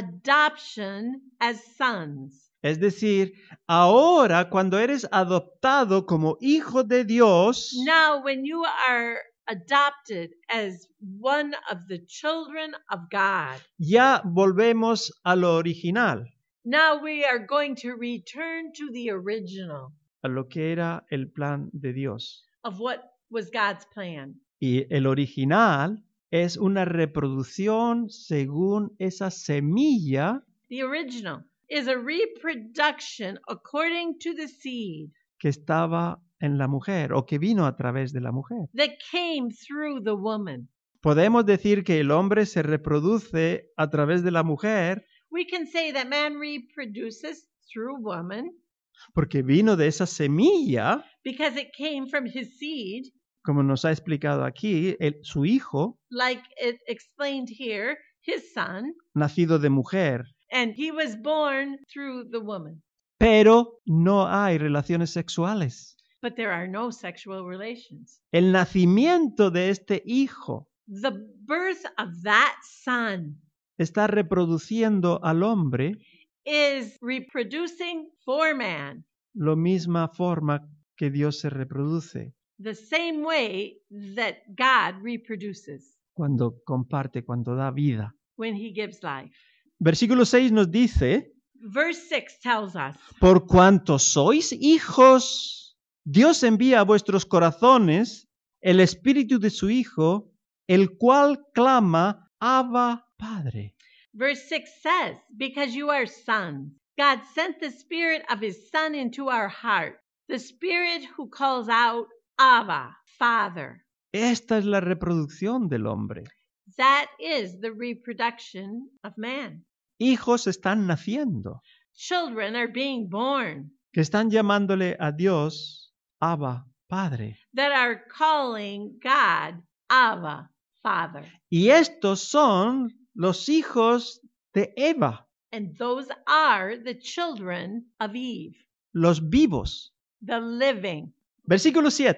adoption, as sons. Es decir, ahora cuando eres adoptado como hijo de Dios, Now, when you are adopted as one of the children of God, ya volvemos a lo original, now we are going to return to the original a lo que era el plan de Dios. of what was God's plan. Y el original es una reproducción según esa semilla The original is a reproduction according to the seed que estaba en la mujer o que vino a través de la mujer. that came through the woman. Podemos decir que el hombre se reproduce a través de la mujer We can say that man reproduces through woman porque vino de esa semilla, because it came from his seed, como nos ha explicado aquí, el- su hijo, like it explained here, his son, nacido de mujer. and he was born through the woman. Pero no hay relaciones sexuales. But there are no sexual relations. El nacimiento de este hijo The birth of that son está reproduciendo al hombre is reproducing for man la misma forma que Dios se reproduce the same way that God reproduces cuando comparte, cuando da vida. when he gives life. Versículo seis nos dice, Verse six tells us, por cuanto sois hijos, Dios envía a vuestros corazones el espíritu de su Hijo, el cual clama, Abba, Padre. verse six says, because you are sons, God sent the Spirit of his Son into our heart, the Spirit who calls out, Abba, Father. Esta es la reproducción del hombre. That is the reproduction of man. Hijos están naciendo, Children are being born que están llamándole a Dios, Abba, Padre. that are calling God, Abba, Father. Y estos son los hijos de Eva, And those are the children of Eve, los vivos. the living. Versículo siete.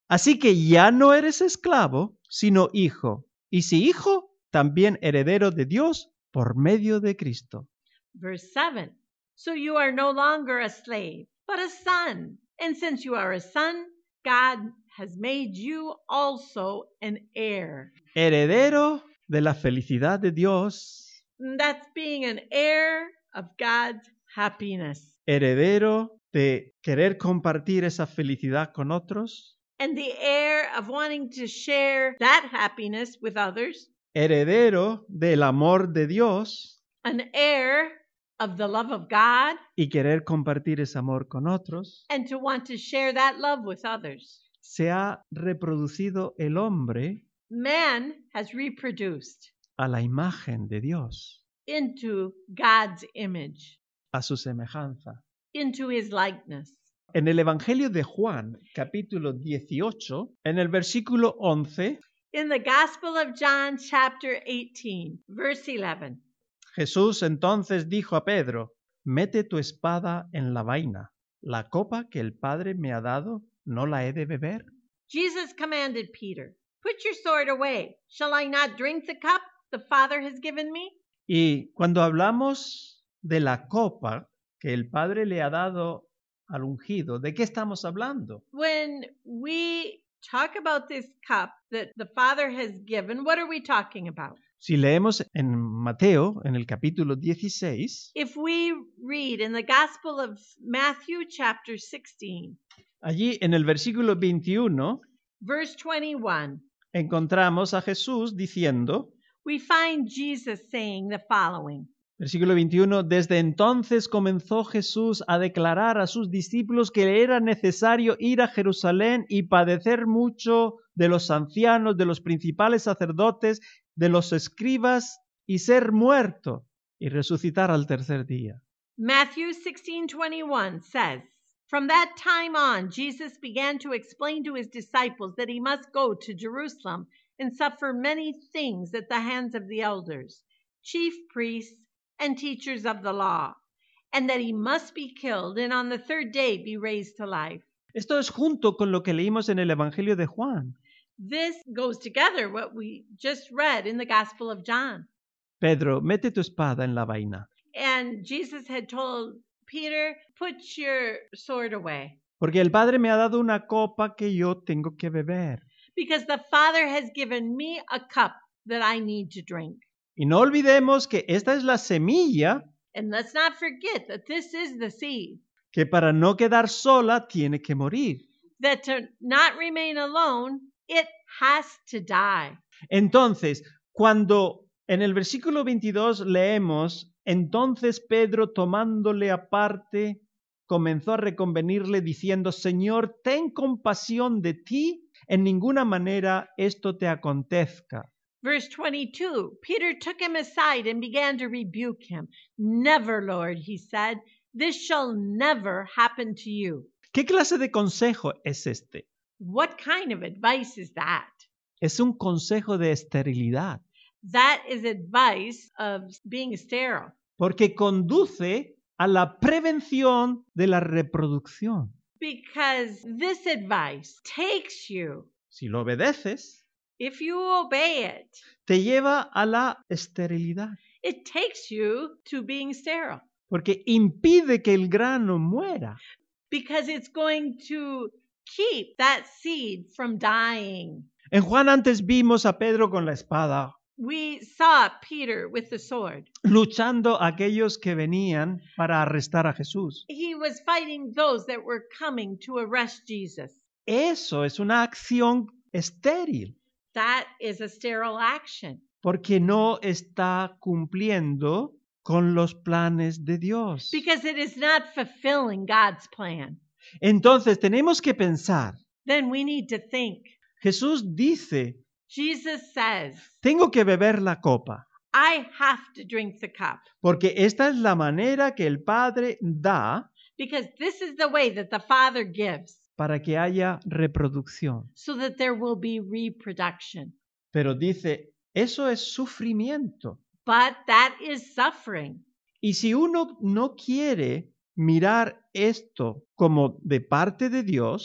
Así que ya no eres esclavo, sino hijo. Y si hijo, también heredero de Dios por medio de Cristo. Verse seven. So you are no longer a slave, but a son. And since you are a son, God has made you also an heir. Heredero de la felicidad de Dios. That's being an heir of God's happiness. Heredero de querer compartir esa felicidad con otros. And the heir of wanting to share that happiness with others. Heredero del amor de Dios. An heir of the love of God. Y querer compartir ese amor con otros. And to want to share that love with others. Se ha reproducido el hombre. Man has reproduced. A la imagen de Dios. Into God's image. A su semejanza. Into his likeness. En el Evangelio de Juan, capítulo dieciocho, en el versículo once, in the Gospel of John, chapter eighteen, verse eleven, Jesús entonces dijo a Pedro, mete tu espada en la vaina. La copa que el Padre me ha dado, ¿no la he de beber? Jesus commanded Peter, put your sword away. Shall I not drink the cup the Father has given me? Y cuando hablamos de la copa que el Padre le ha dado al ungido, ¿de qué estamos hablando? When we talk about this cup that the Father has given, what are we talking about? Si leemos en Mateo, en el capítulo dieciséis, If we read in the Gospel of Matthew chapter sixteen, allí en el versículo veintiuno, verse twenty-one, encontramos a Jesús diciendo, we find Jesus saying the following. Versículo veintiuno, desde entonces comenzó Jesús a declarar a sus discípulos que era necesario ir a Jerusalén y padecer mucho de los ancianos, de los principales sacerdotes, de los escribas y ser muerto y resucitar al tercer día. Matthew sixteen twenty-one says, from that time on, Jesus began to explain to his disciples that he must go to Jerusalem and suffer many things at the hands of the elders, chief priests, and teachers of the law, and that he must be killed and on the third day be raised to life. Esto es junto con lo que leímos en el Evangelio de Juan. This goes together what we just read in the Gospel of John. Pedro, mete tu espada en la vaina. And Jesus had told Peter, put your sword away. Porque el Padre me ha dado una copa que yo tengo que beber. Because the Father has given me a cup that I need to drink. Y no olvidemos que esta es la semilla. And let's not forget that this is the seed. Que para no quedar sola tiene que morir. That to not remain alone, it has to die. Entonces, cuando en el versículo veintidós leemos, entonces Pedro tomándole aparte, comenzó a reconvenirle diciendo, Señor, ten compasión de ti, en ninguna manera esto te acontezca. Verse twenty-two, Peter took him aside and began to rebuke him. Never, Lord, he said, this shall never happen to you. ¿Qué clase de consejo es este? What kind of advice is that? Es un consejo de esterilidad. That is advice of being sterile. Porque conduce a la prevención de la reproducción. Because this advice takes you, si lo obedeces, if you obey it, te lleva a la esterilidad. It takes you to being sterile. Porque impide que el grano muera. Because it's going to keep that seed from dying. En Juan antes vimos a Pedro con la espada. We saw Peter with the sword. Luchando a aquellos que venían para arrestar a Jesús. He was fighting those that were coming to arrest Jesus. Eso es una acción estéril. That is a sterile action. Porque no está cumpliendo con los planes de Dios. Because it is not fulfilling God's plan. Entonces tenemos que pensar. Then we need to think. Jesús dice, Jesus says, tengo que beber la copa. I have to drink the cup. Porque esta es la manera que el Padre da. Because this is the way that the Father gives. Para que haya reproducción. So that there will be reproduction. Pero dice, eso es sufrimiento. But that is suffering. Y si uno no quiere mirar esto como de parte de Dios,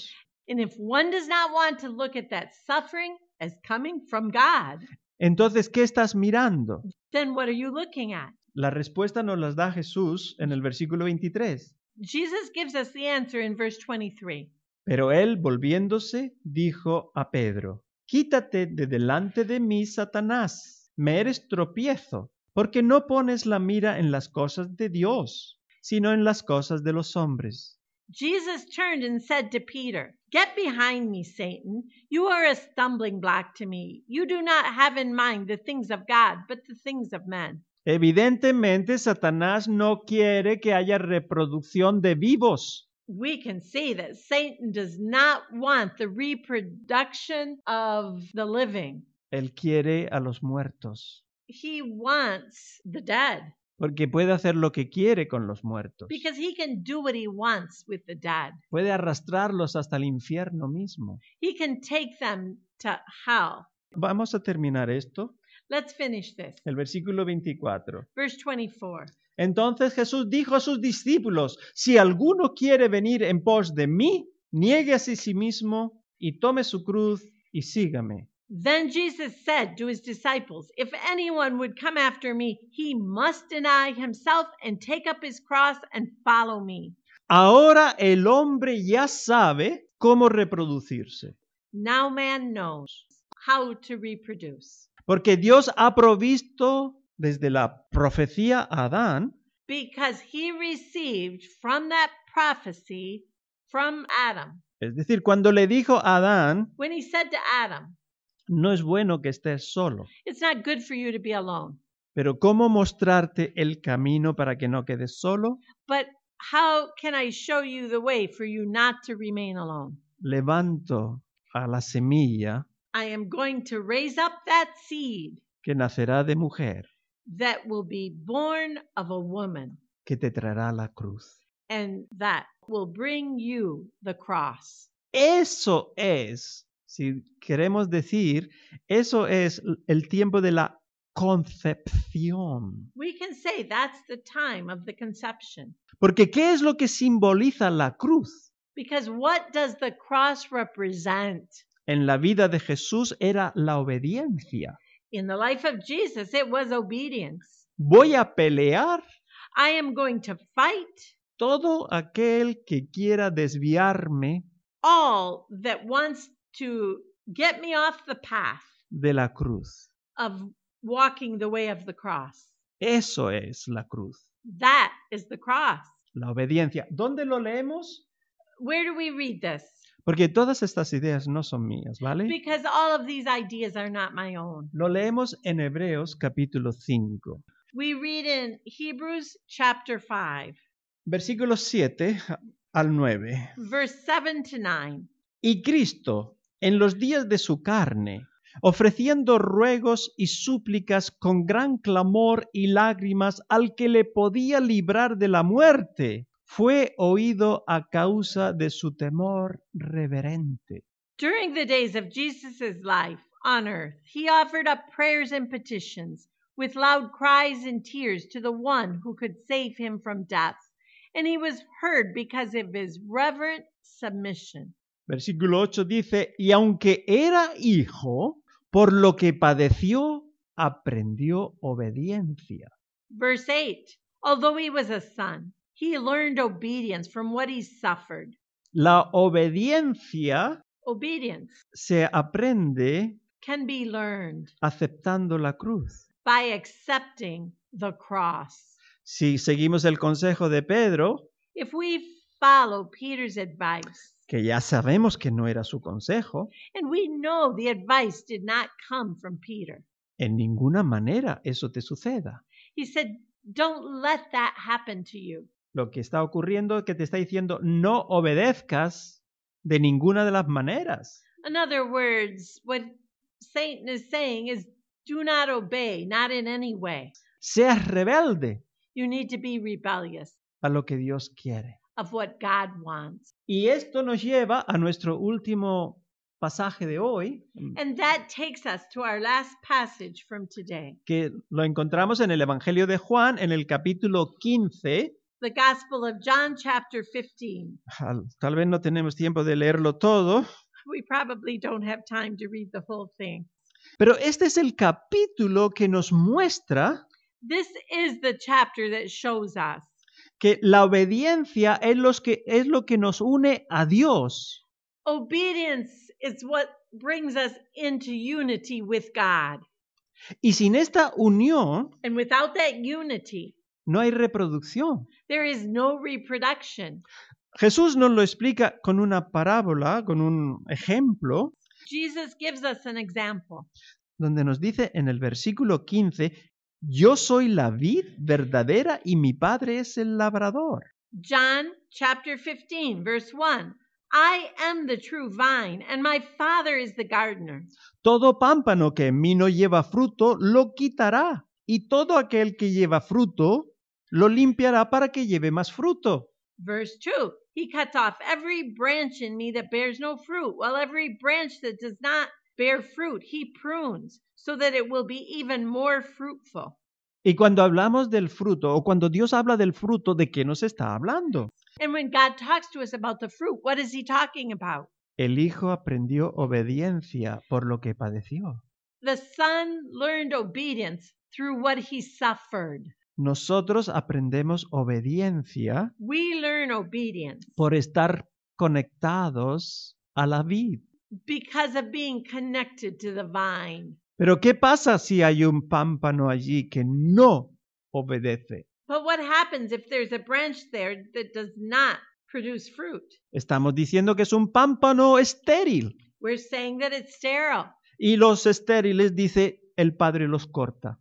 And if one does not want to look at that suffering as coming from God, entonces, ¿qué estás mirando? then what are you looking at? La respuesta nos la da Jesús en el versículo veintitrés. Jesus gives us the answer in verse twenty-three. Pero él, volviéndose, dijo a Pedro, quítate de delante de mí, Satanás, me eres tropiezo, porque no pones la mira en las cosas de Dios, sino en las cosas de los hombres. Jesus turned and said to Peter, "Get behind me, Satan. You are a stumbling block to me. You do not have in mind the things of God, but the things of men." Evidentemente, Satanás no quiere que haya reproducción de vivos. We can see that Satan does not want the reproduction of the living. Él quiere a los muertos, He wants the dead porque puede hacer lo que quiere con los muertos. because he can do what he wants with the dead. Puede arrastrarlos hasta el infierno mismo. He can take them to hell. Vamos a terminar esto. Let's finish this. El versículo veinticuatro. Verse twenty-four. Entonces Jesús dijo a sus discípulos, si alguno quiere venir en pos de mí, niéguese a sí mismo y tome su cruz y sígame. Then Jesus said to his disciples, "If anyone would come after me, he must deny himself and take up his cross and follow me." Ahora el hombre ya sabe cómo reproducirse, Now man knows how to reproduce porque Dios ha provisto desde la profecía a Adán, because he received from that prophecy from Adam. es decir, cuando le dijo a Adán, When he said to Adam, no es bueno que estés solo, "It's not good for you to be alone." pero ¿cómo mostrarte el camino para que no quedes solo? But how can I show you the way for you not to remain alone? Levanto a la semilla I am going to raise up that seed que nacerá de mujer, that will be born of a woman, que te traerá la cruz. and that will bring you the cross. Eso es, si queremos decir, eso es el tiempo de la concepción. We can say that's the time of the conception. Porque ¿qué es lo que simboliza la cruz? Because what does the cross represent? En la vida de Jesús era la obediencia. In the life of Jesus, it was obedience. Voy a pelear I am going to fight todo aquel que quiera desviarme all that wants to get me off the path de la cruz. of walking the way of the cross. Eso es la cruz, That is the cross. la obediencia. ¿Dónde lo leemos? Where do we read this? Porque todas estas ideas no son mías, ¿vale? Because all of these ideas are not my own. Lo leemos en Hebreos capítulo cinco, We read in Hebrews chapter five, versículos siete al nueve. verse seven to nine. Y Cristo, en los días de su carne, ofreciendo ruegos y súplicas con gran clamor y lágrimas al que le podía librar de la muerte, fue oído a causa de su temor reverente. During the days of Jesus' life on earth, he offered up prayers and petitions with loud cries and tears to the one who could save him from death. And he was heard because of his reverent submission. Versículo ocho dice, y aunque era hijo, por lo que padeció, aprendió obediencia. Verse eight, although he was a son, he learned obedience from what he suffered. La obediencia Obedience se aprende can be learned aceptando la cruz. by accepting the cross. Si seguimos el consejo de Pedro, If we follow Peter's advice, que ya sabemos que no era su consejo, and we know the advice did not come from Peter, en ninguna manera eso te suceda. he said, don't let that happen to you. Lo que está ocurriendo es que te está diciendo no obedezcas de ninguna de las maneras. In other words, what Satan is saying is, do not obey, not in any way. Seas rebelde You need to be rebellious a lo que Dios quiere. of what God wants. Y esto nos lleva a nuestro último pasaje de hoy, And that takes us to our last passage from today. que lo encontramos en el Evangelio de Juan, en el capítulo quince, the Gospel of John, chapter fifteen. Tal vez no tenemos tiempo de leerlo todo, We probably don't have time to read the whole thing. pero este es el capítulo que nos muestra This is the chapter that shows us que la obediencia es, los que, es lo que nos une a Dios. obedience is what brings us into unity with God. Y sin esta unión And without that unity, no hay reproducción. there is no reproduction. Jesús nos lo explica con una parábola, con un ejemplo, Jesus gives us an example. donde nos dice en el versículo quince, yo soy la vid verdadera y mi padre es el labrador. John chapter fifteen, verse one. I am the true vine, and my Father is the gardener. Todo pámpano que en mí no lleva fruto, lo quitará, y todo aquel que lleva fruto, lo limpiará para que lleve más fruto. Verse two. He cuts off every branch in me that bears no fruit, while every branch that does not bear fruit, he prunes, so that it will be even more fruitful. Y cuando hablamos del fruto, o cuando Dios habla del fruto, ¿de qué nos está hablando? And when God talks to us about the fruit, what is he talking about? El Hijo aprendió obediencia por lo que padeció. The Son learned obedience through what he suffered. Nosotros aprendemos obediencia We learn obedience por estar conectados a la vid. because of being connected to the vine. Pero ¿qué pasa si hay un pámpano allí que no obedece? But what happens if there's a branch there that does not produce fruit? Estamos diciendo que es un pámpano estéril. We're saying that it's sterile. Y los estériles, dice, el Padre los corta.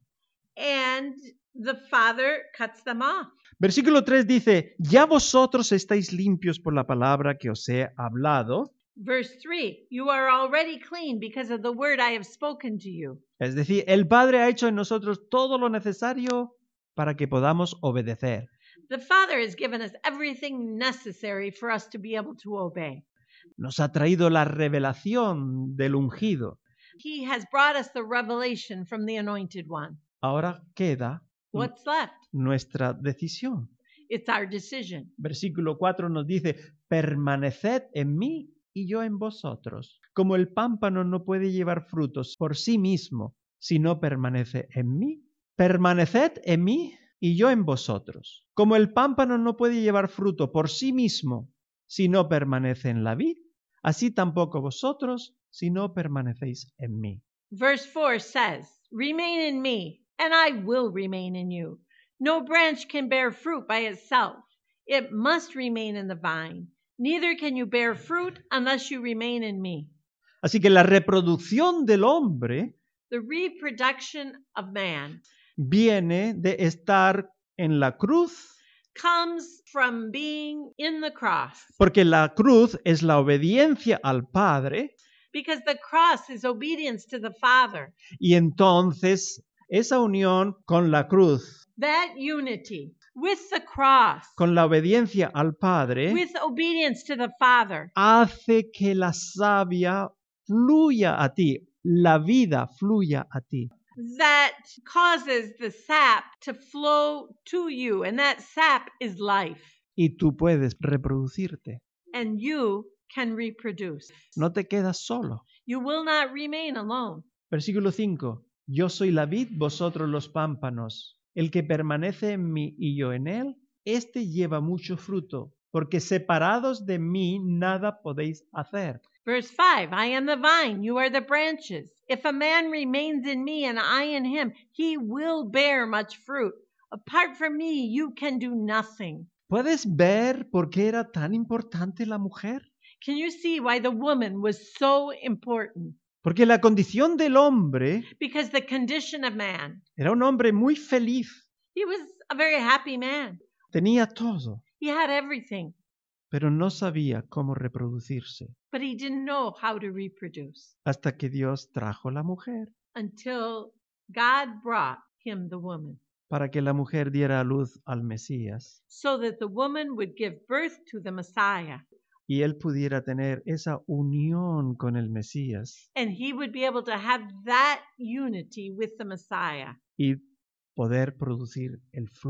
And the Father cuts them off. Versículo tres dice, ya vosotros estáis limpios por la palabra que os he hablado. Verse three, you are already clean because of the word I have spoken to you. Es decir, el Padre ha hecho en nosotros todo lo necesario para que podamos obedecer. The Father has given us everything necessary for us to be able to obey. Nos ha traído la revelación del ungido. He has brought us the revelation from the Anointed One. Ahora queda What's left? nuestra decisión. It's our decision. Versículo cuatro nos dice, permaneced en mí y yo en vosotros. Como el pámpano no puede llevar frutos por sí mismo si no permanece en mí, permaneced en mí y yo en vosotros. Como el pámpano no puede llevar fruto por sí mismo si no permanece en la vid, así tampoco vosotros si no permanecéis en mí. Verse four says, remain in me, and I will remain in you. No branch can bear fruit by itself. It must remain in the vine. Neither can you bear fruit unless you remain in me. Así que la reproducción del hombre The reproduction of man viene de estar en la cruz, comes from being in the cross, porque la cruz es la obediencia al Padre, because the cross is obedience to the Father. y entonces esa unión con la cruz, That unity with the cross, con la obediencia al Padre, with obedience to the Father, hace que la savia fluya a ti, la vida fluya a ti. that causes the sap to flow to you, and that sap is life, Y tú puedes reproducirte. and you can reproduce. No te quedas solo. You will not remain alone. Versículo cinco. Yo soy la vid, vosotros los pámpanos. El que permanece en mí y yo en él, éste lleva mucho fruto, porque separados de mí nada podéis hacer. Verse five, I am the vine, you are the branches. If a man remains in me and I in him, he will bear much fruit. Apart from me, you can do nothing. ¿Puedes ver por qué era tan importante la mujer? Can you see why the woman was so important? Porque la condición del hombre Because the condition of man, era un hombre muy feliz, he was a very happy man. tenía todo, He had everything, pero no sabía cómo reproducirse but he didn't know how to reproduce hasta que Dios trajo la mujer until God brought him the woman, para que la mujer diera a luz al Mesías so that the woman would give birth to the Messiah, y él pudiera tener esa unión con el Mesías and he would be able to have that unity with the Messiah y poder producir el fruto.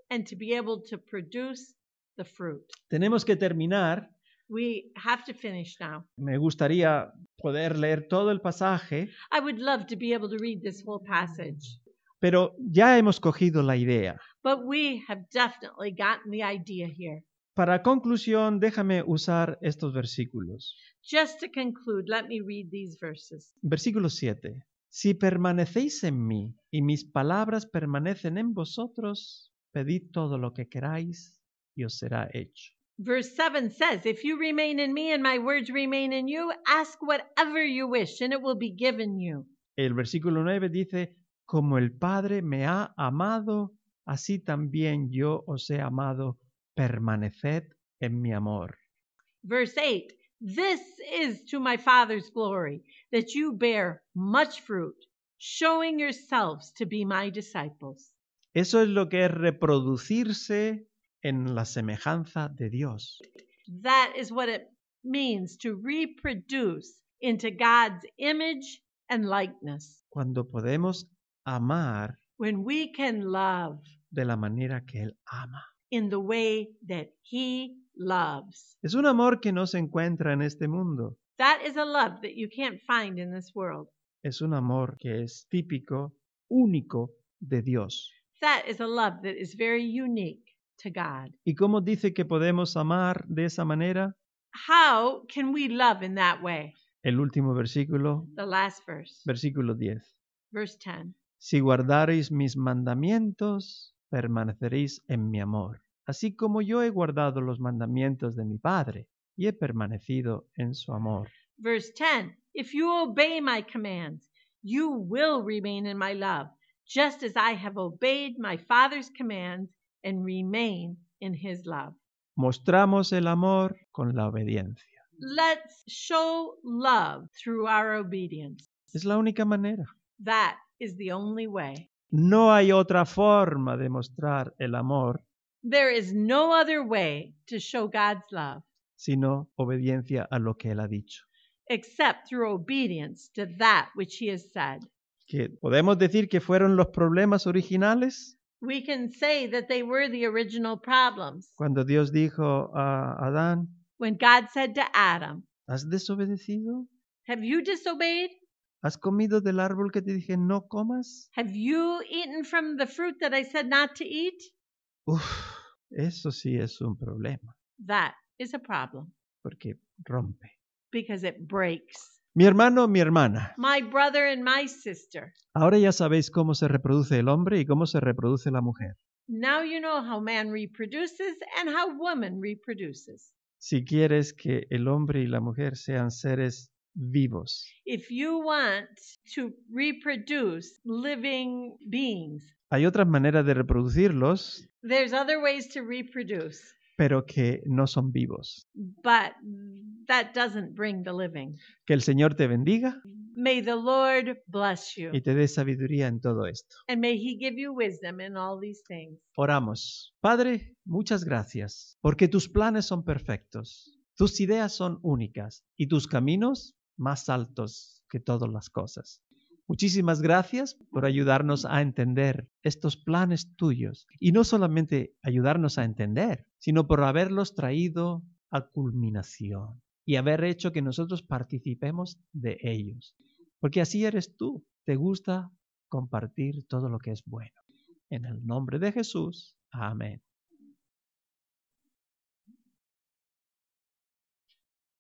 and to be able to produce the fruit. Tenemos que terminar. We have to finish now. Me gustaría poder leer todo el pasaje, I would love to be able to read this whole passage, pero ya hemos cogido la idea. but we have definitely gotten the idea here. Para conclusión, déjame usar estos versículos. Just to conclude, let me read these verses. Versículo siete. Si permanecéis en mí y mis palabras permanecen en vosotros, pedid todo lo que queráis y os será hecho. Verse seven says, if you remain in me and my words remain in you, ask whatever you wish and it will be given you. El versículo nueve dice, como el Padre me ha amado, así también yo os he amado, permaneced en mi amor. Verse eight, this is to my Father's glory, that you bear much fruit, showing yourselves to be my disciples. Eso es lo que es reproducirse en la semejanza de Dios. That is what it means to reproduce into God's image and likeness. Cuando podemos amar When we can love de la manera que Él ama. in the way that He loves. Es un amor que no se encuentra en este mundo. That is a love that you can't find in this world. Es un amor que es típico, único de Dios. That is a love that is very unique to God. ¿Y cómo dice que podemos amar de esa manera? How can we love in that way? El último versículo, The last verse, versículo diez. verse ten. Si guardareis mis mandamientos, permaneceréis en mi amor, así como yo he guardado los mandamientos de mi Padre y he permanecido en su amor. Verse ten. If you obey my commands, you will remain in my love, just as I have obeyed my Father's commands and remain in his love. Mostramos el amor con la obediencia. Let's show love through our obedience. Es la única manera. That is the only way. No hay otra forma de mostrar el amor There is no other way to show God's love sino obediencia a lo que Él ha dicho. except through obedience to that which he has said. ¿Que podemos decir que fueron los problemas originales? We can say that they were the original problems. Cuando Dios dijo a Adán, When God said to Adam, ¿has desobedecido? have you disobeyed? ¿Has comido del árbol que te dije no comas? Have you eaten from the fruit that I said not to eat? Uf, eso sí es un problema, That is a problem porque rompe. because it breaks. Mi hermano, mi hermana, My brother and my sister, ahora ya sabéis cómo se reproduce el hombre y cómo se reproduce la mujer. now you know how man reproduces and how woman reproduces. Si quieres que el hombre y la mujer sean seres vivos, If you want to reproduce living beings, hay otras maneras de reproducirlos, there's other ways to reproduce, pero que no son vivos. but that doesn't bring the living. Que el Señor te bendiga May the Lord bless you, y te dé sabiduría en todo esto. and may he give you wisdom in all these things. Oramos. Padre, muchas gracias, porque tus planes son perfectos, tus ideas son únicas y tus caminos más altos que todas las cosas. Muchísimas gracias por ayudarnos a entender estos planes tuyos y no solamente ayudarnos a entender, sino por haberlos traído a culminación y haber hecho que nosotros participemos de ellos. Porque así eres tú, te gusta compartir todo lo que es bueno. En el nombre de Jesús, amén.